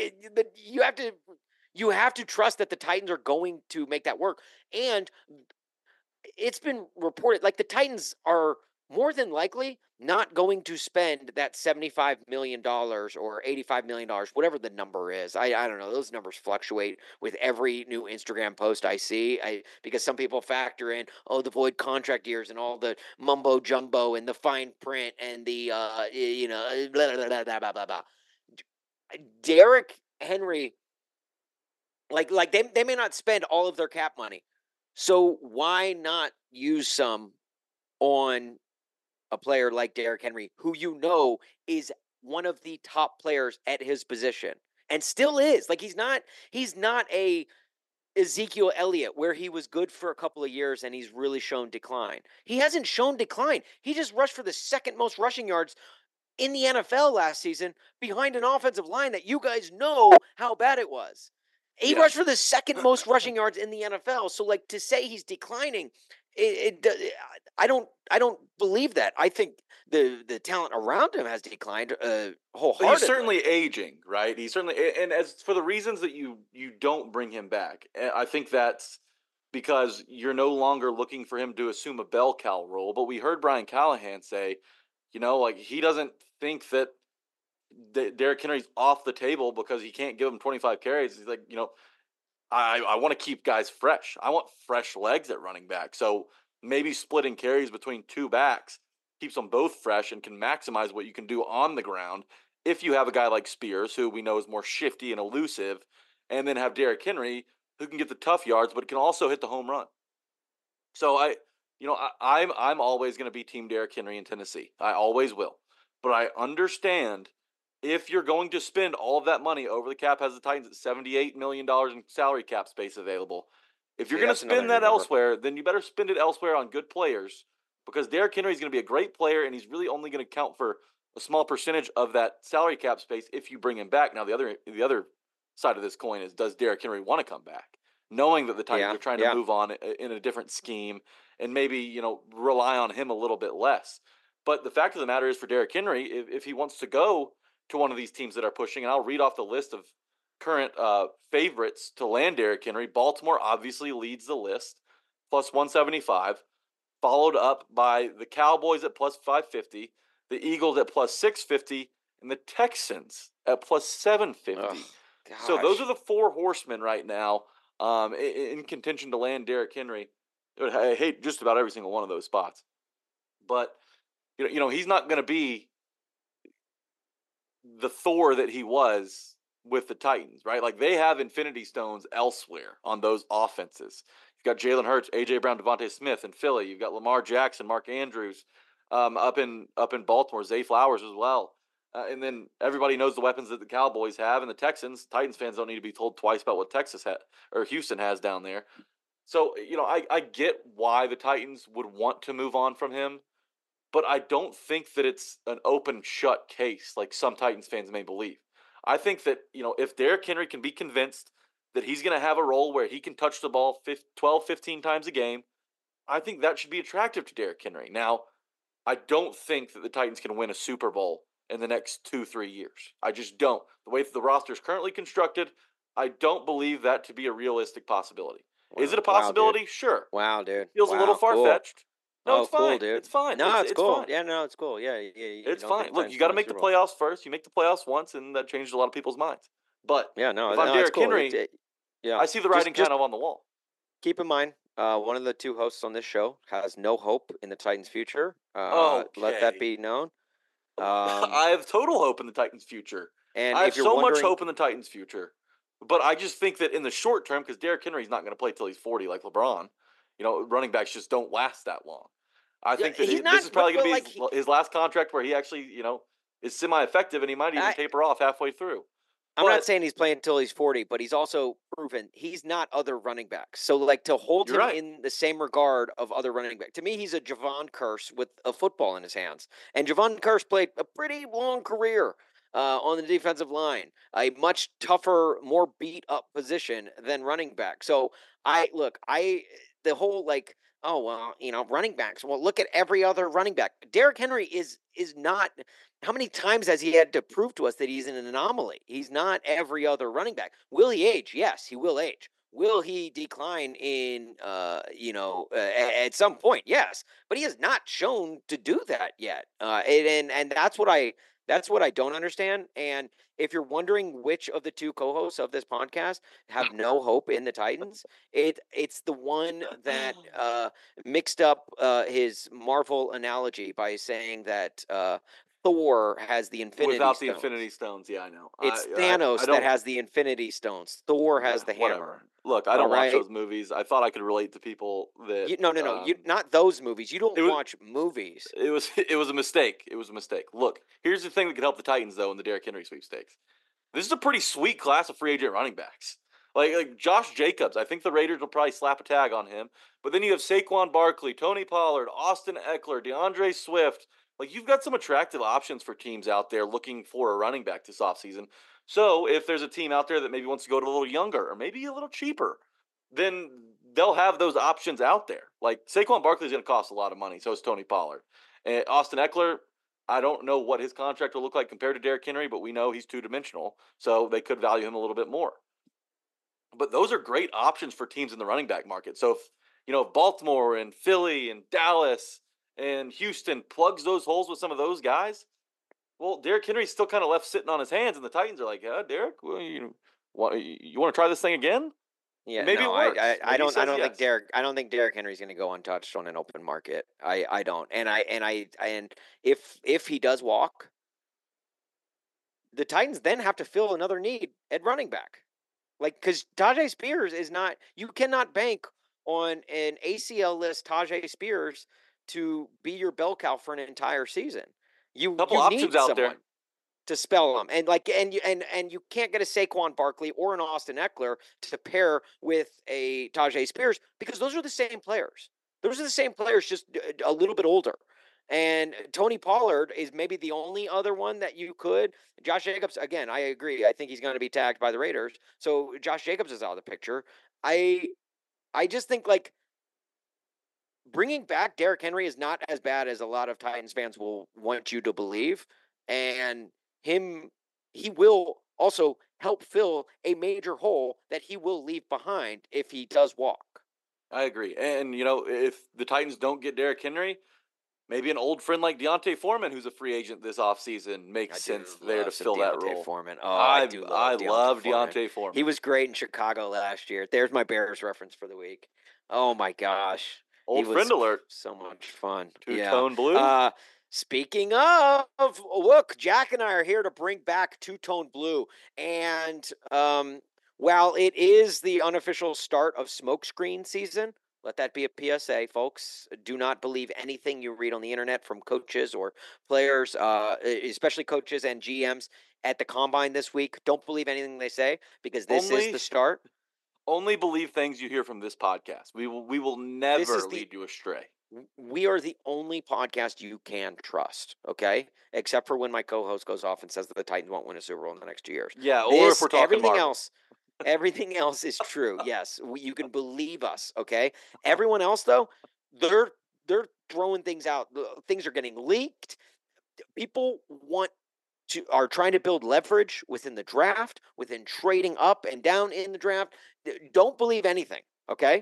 You have to trust that the Titans are going to make that work. And it's been reported, like, the Titans are more than likely not going to spend that $75 million or $85 million, whatever the number is. I don't know. Those numbers fluctuate with every new Instagram post I see, because some people factor in, the void contract years and all the mumbo jumbo and the fine print and the, blah, blah, blah, blah, blah, blah. Derrick Henry, like they may not spend all of their cap money. So why not use some on a player like Derrick Henry, who is one of the top players at his position and still is? Like, he's not a Ezekiel Elliott where he was good for a couple of years and he's really shown decline. He hasn't shown decline. He just rushed for the second most rushing yards in the NFL last season behind an offensive line that you guys know how bad it was. He rushed for the second most rushing yards in the NFL. So, like, to say he's declining, I don't believe that. I think the talent around him has declined wholeheartedly. He's certainly aging, right? He's certainly, and as for the reasons that you don't bring him back, I think that's because you're no longer looking for him to assume a bell cow role. But we heard Brian Callahan say, he doesn't think that Derrick Henry's off the table because he can't give him 25 carries. He's like, I want to keep guys fresh. I want fresh legs at running back. So maybe splitting carries between two backs keeps them both fresh and can maximize what you can do on the ground. If you have a guy like Spears, who we know is more shifty and elusive, and then have Derrick Henry, who can get the tough yards, but can also hit the home run. So I'm always going to be Team Derrick Henry in Tennessee. I always will. But I understand if you're going to spend all of that money over the cap, has the Titans at $78 million in salary cap space available. If you're going to spend that elsewhere, then you better spend it elsewhere on good players, because Derrick Henry is going to be a great player, and he's really only going to count for a small percentage of that salary cap space if you bring him back. Now, the other side of this coin is, does Derrick Henry want to come back, knowing that the Titans are trying to move on in a different scheme and maybe rely on him a little bit less. But the fact of the matter is, for Derrick Henry, if he wants to go to one of these teams that are pushing, and I'll read off the list of current favorites to land Derrick Henry. Baltimore obviously leads the list, plus 175, followed up by the Cowboys at plus 550, the Eagles at plus 650, and the Texans at plus 750. So those are the four horsemen right now in contention to land Derrick Henry. I hate just about every single one of those spots. But, he's not going to be the Thor that he was with the Titans, right? Like, they have infinity stones elsewhere on those offenses. You've got Jalen Hurts, A.J. Brown, Devontae Smith in Philly. You've got Lamar Jackson, Mark Andrews up in Baltimore, Zay Flowers as well. And then everybody knows the weapons that the Cowboys have, and the Titans fans don't need to be told twice about what Houston has down there. So, I get why the Titans would want to move on from him, but I don't think that it's an open shut case like some Titans fans may believe. I think that, if Derrick Henry can be convinced that he's going to have a role where he can touch the ball 12, 15 times a game, I think that should be attractive to Derrick Henry. Now, I don't think that the Titans can win a Super Bowl in the next 2-3 years. I just don't. The way that the roster is currently constructed, I don't believe that to be a realistic possibility. Wow. Is it a possibility? Sure. Wow, dude. Feels a little far-fetched. No, it's fine. Cool, dude. It's fine. No, it's cool. Fine. Yeah, no, it's cool. Yeah, it's fine. Look, you got to make the playoffs first. You make the playoffs once, and that changes a lot of people's minds. But if I'm Derrick Henry, I see the writing kind of on the wall. Keep in mind, one of the two hosts on this show has no hope in the Titans' future. Let that be known. I have total hope in the Titans' future. And I have if you're so much wondering, hope in the Titans' future, but I just think that in the short term, because Derrick Henry's not going to play till he's 40 like LeBron, running backs just don't last that long. I think that he's this not. is probably But going to be his last contract where he actually, is semi-effective, and he might even taper off halfway through. I'm not saying he's playing until he's 40, but he's also proven he's not other running backs. So, like, to hold him in the same regard of other running backs, to me, he's a Javon Curse with a football in his hands. And Javon Curse played a pretty long career on the defensive line, a much tougher, more beat-up position than running back. So, the whole, like, oh, well, running backs. Well, look at every other running back. Derrick Henry is not – how many times has he had to prove to us that he's an anomaly? He's not every other running back. Will he age? Yes, he will age. Will he decline in, at some point? Yes, but he has not shown to do that yet. And that's what I don't understand. And if you're wondering which of the two co-hosts of this podcast have no hope in the Titans, it's the one that mixed up his Marvel analogy by saying that Thor has the Infinity Without Stones. the Infinity Stones, yeah, I know. It's Thanos that has the Infinity Stones. Thor has the hammer. Whatever. Look, I don't watch those movies. I thought I could relate to people that. No. Not those movies. You don't watch movies. It was a mistake. It was a mistake. Look, here's the thing that could help the Titans though in the Derrick Henry sweepstakes. This is a pretty sweet class of free agent running backs. Like Josh Jacobs, I think the Raiders will probably slap a tag on him. But then you have Saquon Barkley, Tony Pollard, Austin Eckler, DeAndre Swift. Like, you've got some attractive options for teams out there looking for a running back this offseason. So if there's a team out there that maybe wants to go to a little younger or maybe a little cheaper, then they'll have those options out there. Like, Saquon Barkley is going to cost a lot of money. So is Tony Pollard. And Austin Eckler, I don't know what his contract will look like compared to Derrick Henry, but we know he's two-dimensional. So they could value him a little bit more. But those are great options for teams in the running back market. So if Baltimore and Philly and Dallas and Houston plugs those holes with some of those guys, well, Derrick Henry's still kind of left sitting on his hands, and the Titans are like, "Yeah, Derrick, well, you want to try this thing again?" Yeah, maybe no, it works. I don't Yes. think Derrick Henry's going to go untouched on an open market. I don't, and if he does walk, the Titans then have to fill another need at running back, like because Tajay Spears is not. You cannot bank on an ACL list Tajay Spears to be your bell cow for an entire season. You options need out someone there to spell them, and you can't get a Saquon Barkley or an Austin Eckler to pair with a Tajay Spears because those are the same players. Those are the same players, just a little bit older. And Tony Pollard is maybe the only other one that you could. Josh Jacobs, again, I agree. I think he's going to be tagged by the Raiders. So Josh Jacobs is out of the picture. I just think like bringing back Derrick Henry is not as bad as a lot of Titans fans will want you to believe. And he will also help fill a major hole that he will leave behind if he does walk. I agree. And, if the Titans don't get Derrick Henry, maybe an old friend like Deontay Foreman, who's a free agent this offseason, makes sense there to fill that role. Foreman. Oh, I love Deontay Foreman. He was great in Chicago last year. There's my Bears reference for the week. Oh, my gosh. Old friend alert. So much fun. Two-tone blue. Speaking of, look, Jack and I are here to bring back Two-Tone Blue. And while it is the unofficial start of smokescreen season, let that be a PSA, folks. Do not believe anything you read on the internet from coaches or players, especially coaches and GMs at the Combine this week. Don't believe anything they say because this is the start. Only believe things you hear from this podcast. We will never lead you astray. We are the only podcast you can trust, okay? Except for when my co-host goes off and says that the Titans won't win a Super Bowl in the next 2 years. Yeah, or if we're talking everything else is true. Yes, you can believe us, okay? Everyone else, though, they're throwing things out. Things are getting leaked. People are trying to build leverage within the draft, within trading up and down in the draft. Don't believe anything, okay?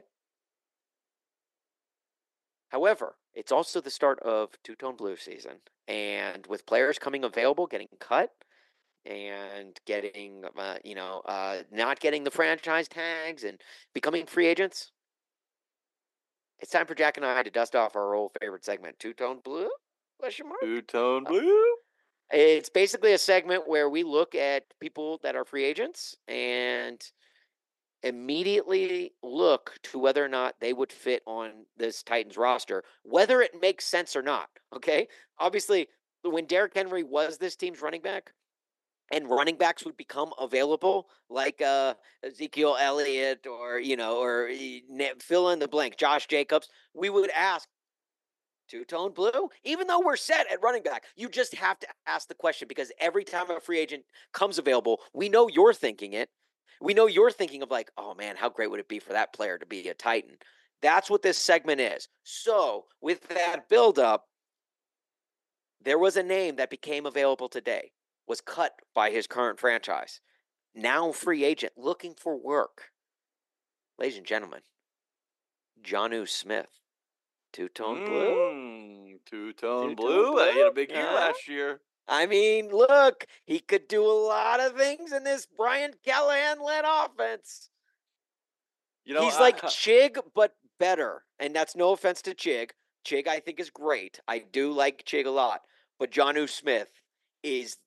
However, it's also the start of Two-Tone Blue season. And with players coming available, getting cut, and getting, not getting the franchise tags and becoming free agents, it's time for Jack and I to dust off our old favorite segment, Two-Tone Blue? Two-Tone Blue? It's basically a segment where we look at people that are free agents and immediately look to whether or not they would fit on this Titans roster, whether it makes sense or not. Okay. Obviously, when Derrick Henry was this team's running back and running backs would become available, like Ezekiel Elliott or, fill in the blank, Josh Jacobs, we would ask, two-tone blue? Even though we're set at running back, you just have to ask the question because every time a free agent comes available, we know you're thinking it. We know you're thinking of like, oh man, how great would it be for that player to be a Titan? That's what this segment is. So with that buildup, there was a name that became available today, was cut by his current franchise. Now free agent, looking for work. Ladies and gentlemen, Jonnu Smith. Two-tone blue? Two-tone blue. He had a big year last year. I mean, look, he could do a lot of things in this Brian Callahan-led offense. He's like Chig, but better. And that's no offense to Chig. Chig, I think, is great. I do like Chig a lot. But Jonnu Smith is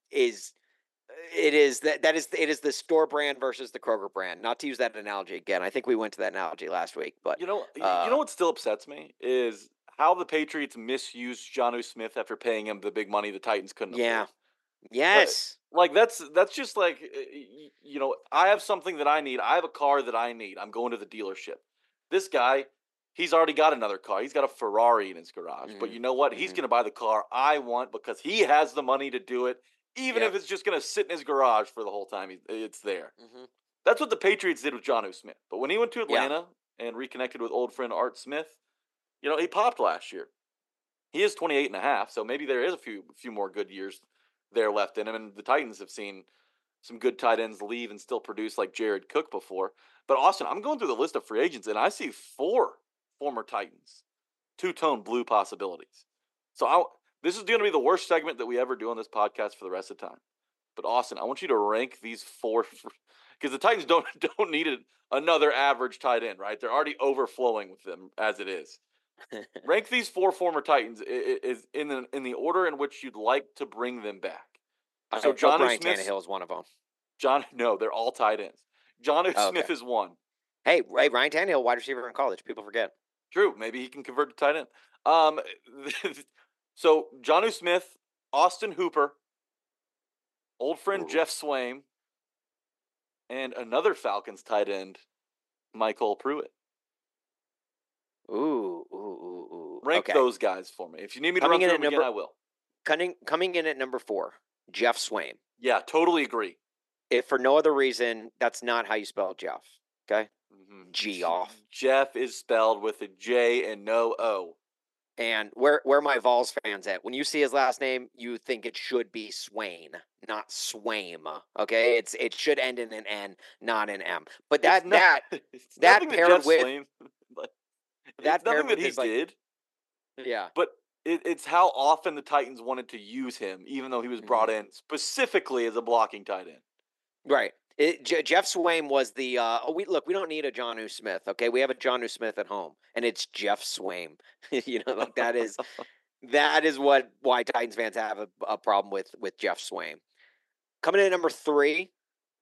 the store brand versus the Kroger brand. Not to use that analogy again. I think we went to that analogy last week. But you know what still upsets me is how the Patriots misused Jonnu Smith after paying him the big money the Titans couldn't afford. Yes. Like that's just like I have something that I need. I have a car that I need. I'm going to the dealership. This guy, he's already got another car. He's got a Ferrari in his garage. But you know what? He's going to buy the car I want because he has the money to do it. Even if it's just going to sit in his garage for the whole time it's there. That's what the Patriots did with Jonnu Smith. But when he went to Atlanta and reconnected with old friend Art Smith, he popped last year. He is 28 and a half, so maybe there is a few more good years there left in him. And the Titans have seen some good tight ends leave and still produce like Jared Cook before. But Austin, I'm going through the list of free agents, and I see 4 former Titans, two-tone blue possibilities. So this is going to be the worst segment that we ever do on this podcast for the rest of the time. But Austin, I want you to rank these 4 because the Titans don't need another average tight end, right? They're already overflowing with them as it is. Rank these 4 former Titans is in the order in which you'd like to bring them back. So Brian Tannehill is one of them. No, they're all tight ends. Jonnu Smith is one. Hey, Ryan Tannehill, wide receiver in college. People forget. True. Maybe he can convert to tight end. So Jonnu Smith, Austin Hooper, old friend Jeff Swaim, and another Falcons tight end, Michael Pruitt. Ooh. Rank those guys for me. If you need me to run through them again, I will. Coming in at number 4, Jeff Swaim. Yeah, totally agree. If for no other reason, that's not how you spell Jeff. Okay? G off. Jeff is spelled with a J and no O. And where my Vols fans at? When you see his last name, you think it should be Swain, not Swaim. Okay? It should end in an N, not an M. But that paired with Swaim, that nothing that he did. Yeah. But it's how often the Titans wanted to use him, even though he was brought in specifically as a blocking tight end. Right. Jeff Swaim was the we don't need a Jonnu Smith. Okay, we have a Jonnu Smith at home, and it's Jeff Swaim. That is why Titans fans have a problem with Jeff Swaim. Coming in at number 3,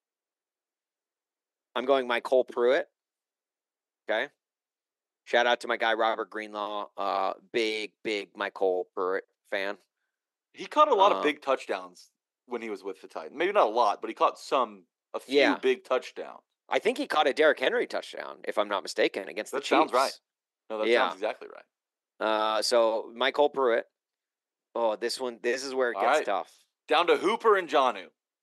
I'm going Michael Pruitt. Okay. Shout out to my guy Robert Greenlaw, big Michael Pruitt fan. He caught a lot of big touchdowns when he was with the Titans. Maybe not a lot, but he caught a few big touchdowns. I think he caught a Derrick Henry touchdown, if I'm not mistaken, against the Chiefs. That sounds right. No, that sounds exactly right. So Michael Pruitt. Oh, this is where it gets tough. Down to Hooper and Jonnu.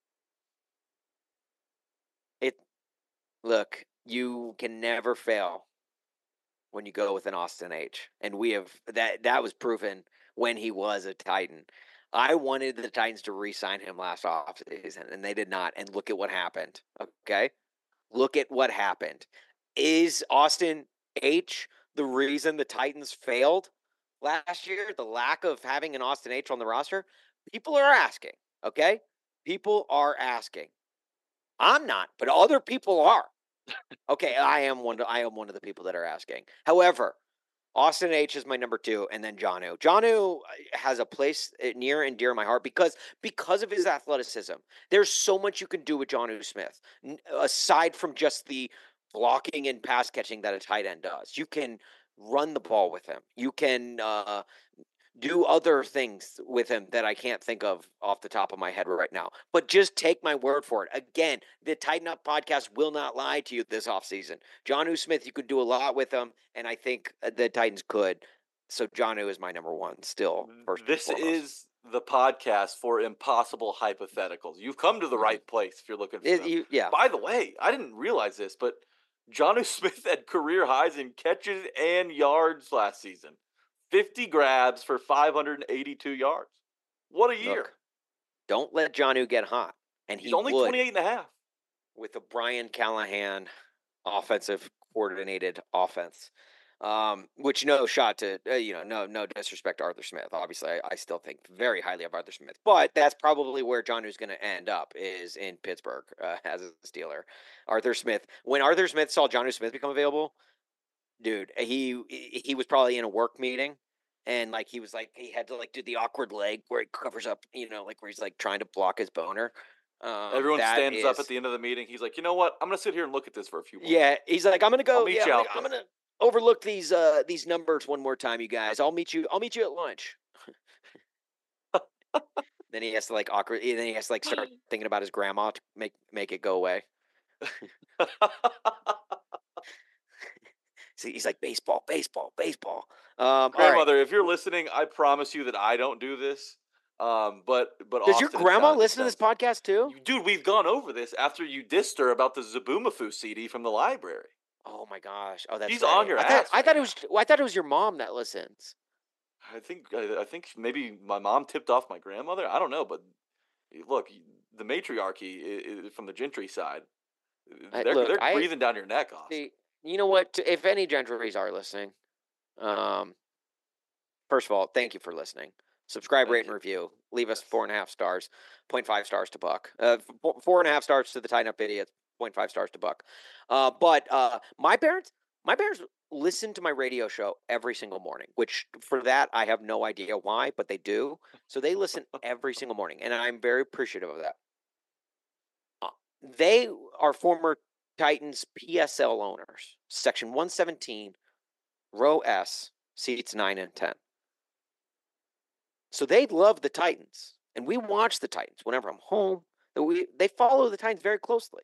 Look, you can never fail when you go with an Austin H. And we have that was proven when he was a Titan. I wanted the Titans to re-sign him last offseason, and they did not. And look at what happened. Okay? Look at what happened. Is Austin H the reason the Titans failed last year? The lack of having an Austin H on the roster? People are asking. Okay? People are asking. I'm not, but other people are. Okay, I am one of the people that are asking. However, Austin H is my number 2, and then Jonnu. Jonnu has a place near and dear in my heart because of his athleticism. There's so much you can do with Jonnu Smith, aside from just the blocking and pass catching that a tight end does. You can run the ball with him. You can do other things with him that I can't think of off the top of my head right now. But just take my word for it. Again, the Tighten Up podcast will not lie to you this offseason. Jonnu Smith, you could do a lot with him, and I think the Titans could. So Jonnu is my number 1 still. This is the podcast for impossible hypotheticals. You've come to the right place if you're looking for them. Yeah. By the way, I didn't realize this, but Jonnu Smith had career highs in catches and yards last season. 50 grabs for 582 yards. What a year. Look, don't let Jonnu get hot. And he's only 28 and a half. With a Brian Callahan offensive coordinated offense. Which no shot to, no disrespect to Arthur Smith. Obviously, I still think very highly of Arthur Smith. But that's probably where Jonnu's going to end up, is in Pittsburgh as a Steeler. Arthur Smith. When Arthur Smith saw Jonnu Smith become available, dude, he was probably in a work meeting, and like he had to like do the awkward leg where he covers up, like where he's like trying to block his boner. Everyone stands up at the end of the meeting. He's like, you know what? I'm gonna sit here and look at this for a few moments. Yeah, he's like, I'm gonna go. I'm gonna overlook these numbers one more time, you guys. I'll meet you at lunch. Then he has to like start thinking about his grandma to make it go away. So he's like, baseball. Grandmother, if you're listening, I promise you that I don't do this. But does your grandma listen to this podcast too? Dude, we've gone over this after you dissed her about the Zaboomafoo CD from the library. Oh my gosh! Oh, that's she's on your ass. I thought it was your mom that listens. I think maybe my mom tipped off my grandmother. I don't know, but look, the matriarchy is from the Gentry side. They're breathing down your neck off. You know what? If any Gentries are listening, first of all, thank you for listening. Subscribe, rate, and review. Leave us 4.5 stars, 0.5 stars to Buck. 4.5 stars to the Tighten Up Idiots, 0.5 stars to Buck. But my parents listen to my radio show every single morning, which for that I have no idea why, but they do. So they listen every single morning, and I'm very appreciative of that. They are former Titans PSL owners, Section 117, Row S, seats 9 and 10. So they love the Titans, and we watch the Titans whenever I'm home. They follow the Titans very closely.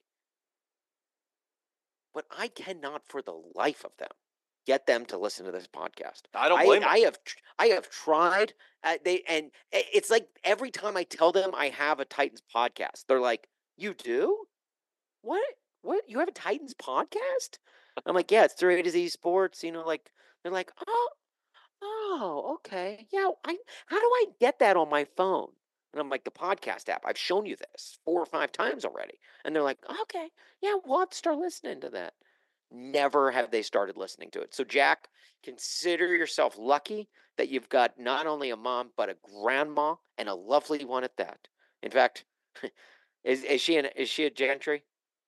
But I cannot, for the life of them, get them to listen to this podcast. I don't blame them. I have tried. And it's like every time I tell them I have a Titans podcast, they're like, "You do? What? You have a Titans podcast?" I'm like, "Yeah, it's through A to Z Sports." They're like, "Oh, okay. Yeah. How do I get that on my phone?" And I'm like, "The podcast app. I've shown you this 4 or 5 times already." And they're like, "Okay, yeah, we'll have to start listening to that." Never have they started listening to it. So, Jack, consider yourself lucky that you've got not only a mom, but a grandma, and a lovely one at that. In fact, is she a Gentry?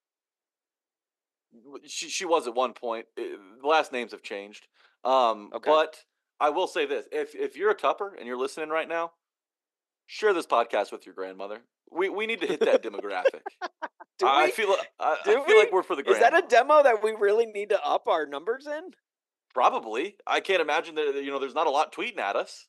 She was at one point. The last names have changed. Okay. But I will say this: if you're a Cupper and you're listening right now, share this podcast with your grandmother. We need to hit that demographic. I feel like we're for the grandma. Is that a demo that we really need to up our numbers in? Probably. I can't imagine that there's not a lot tweeting at us.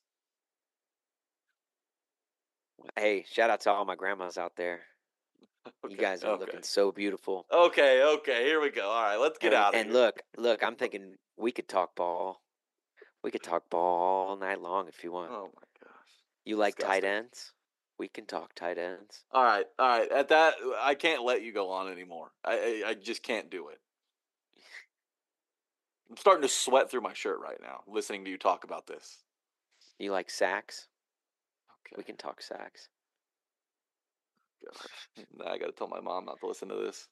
Hey, shout out to all my grandmas out there. Okay, you guys are looking so beautiful. Okay, here we go. All right, let's get out of here. And look, I'm thinking we could talk ball. We could talk ball all night long if you want. Oh my gosh. You like tight ends? We can talk tight ends. All right. At that, I can't let you go on anymore. I just can't do it. I'm starting to sweat through my shirt right now, listening to you talk about this. You like sacks? Okay. We can talk sacks. Gosh. I got to tell my mom not to listen to this.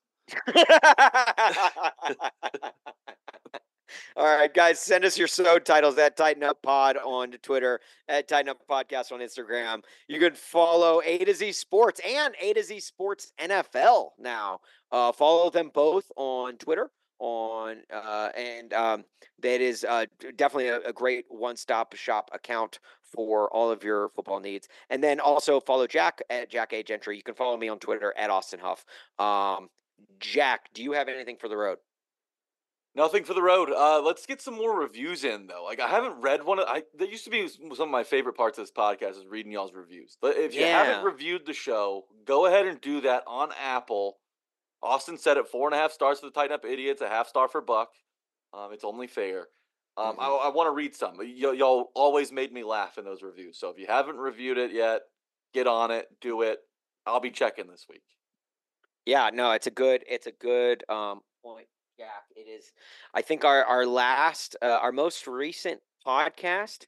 All right, guys, send us your sode titles at Tighten Up Pod on Twitter, at Tighten Up Podcast on Instagram. You can follow A to Z Sports and A to Z Sports NFL now. Follow them both on Twitter, on, and that is definitely a great one-stop shop account for all of your football needs. And then also follow Jack at Jack A. Gentry. You can follow me on Twitter at Austin Huff. Jack, do you have anything for the road? Nothing for the road. Let's get some more reviews in, though. Like, I haven't read one. That used to be some of my favorite parts of this podcast is reading y'all's reviews. But if you haven't reviewed the show, go ahead and do that on Apple. Austin said it, 4.5 stars for the Tighten Up Idiots, a 0.5 star for Buck. It's only fair. I want to read some. Y'all always made me laugh in those reviews. So if you haven't reviewed it yet, get on it, do it. I'll be checking this week. Yeah, no, it's a good point, Jack. It is. I think our last, our most recent podcast,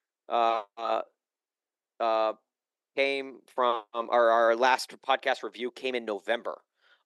came from our last podcast review came in November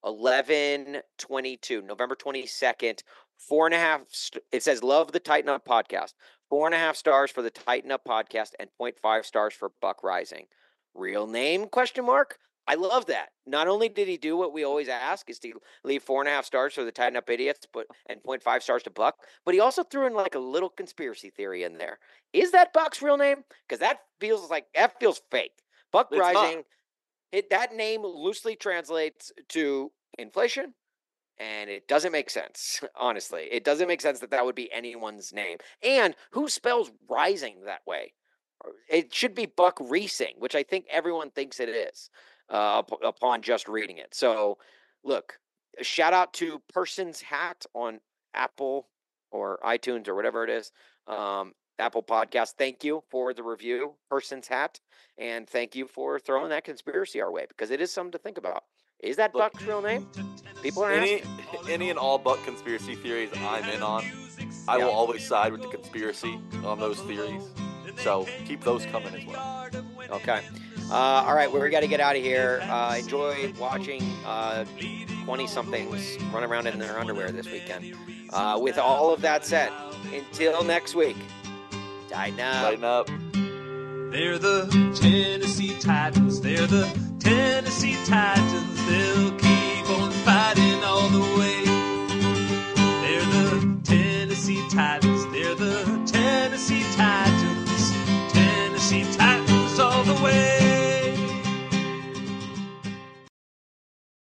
11/22, November 22nd. 4.5. It says love the Tighten Up podcast. 4.5 stars for the Tighten Up podcast and 0.5 stars for Buck Rising. Real name ? I love that. Not only did he do what we always ask, is to leave 4.5 stars for the Tighten Up Idiots, and 0.5 stars to Buck, but he also threw in like a little conspiracy theory in there. Is that Buck's real name? Because that feels fake. Buck It's Rising, that name loosely translates to inflation, and it doesn't make sense, honestly. It doesn't make sense that would be anyone's name. And who spells rising that way? It should be Buck Reesing, which I think everyone thinks it is. Upon just reading it. So, look, a shout out to Person's Hat on Apple or iTunes or whatever it is. Apple Podcast. Thank you for the review, Person's Hat, and thank you for throwing that conspiracy our way because it is something to think about. Is that Buck's real name? People are asking. Any and all Buck conspiracy theories I'm in on. I will always side with the conspiracy on those theories. So keep those coming as well. Okay. All right, we got to get out of here. Enjoy watching 20-somethings run around in their underwear this weekend. With all of that said, until next week, tighten up. Tighten up. They're the Tennessee Titans. They're the Tennessee Titans. They'll keep on fighting all the way. They're the Tennessee Titans.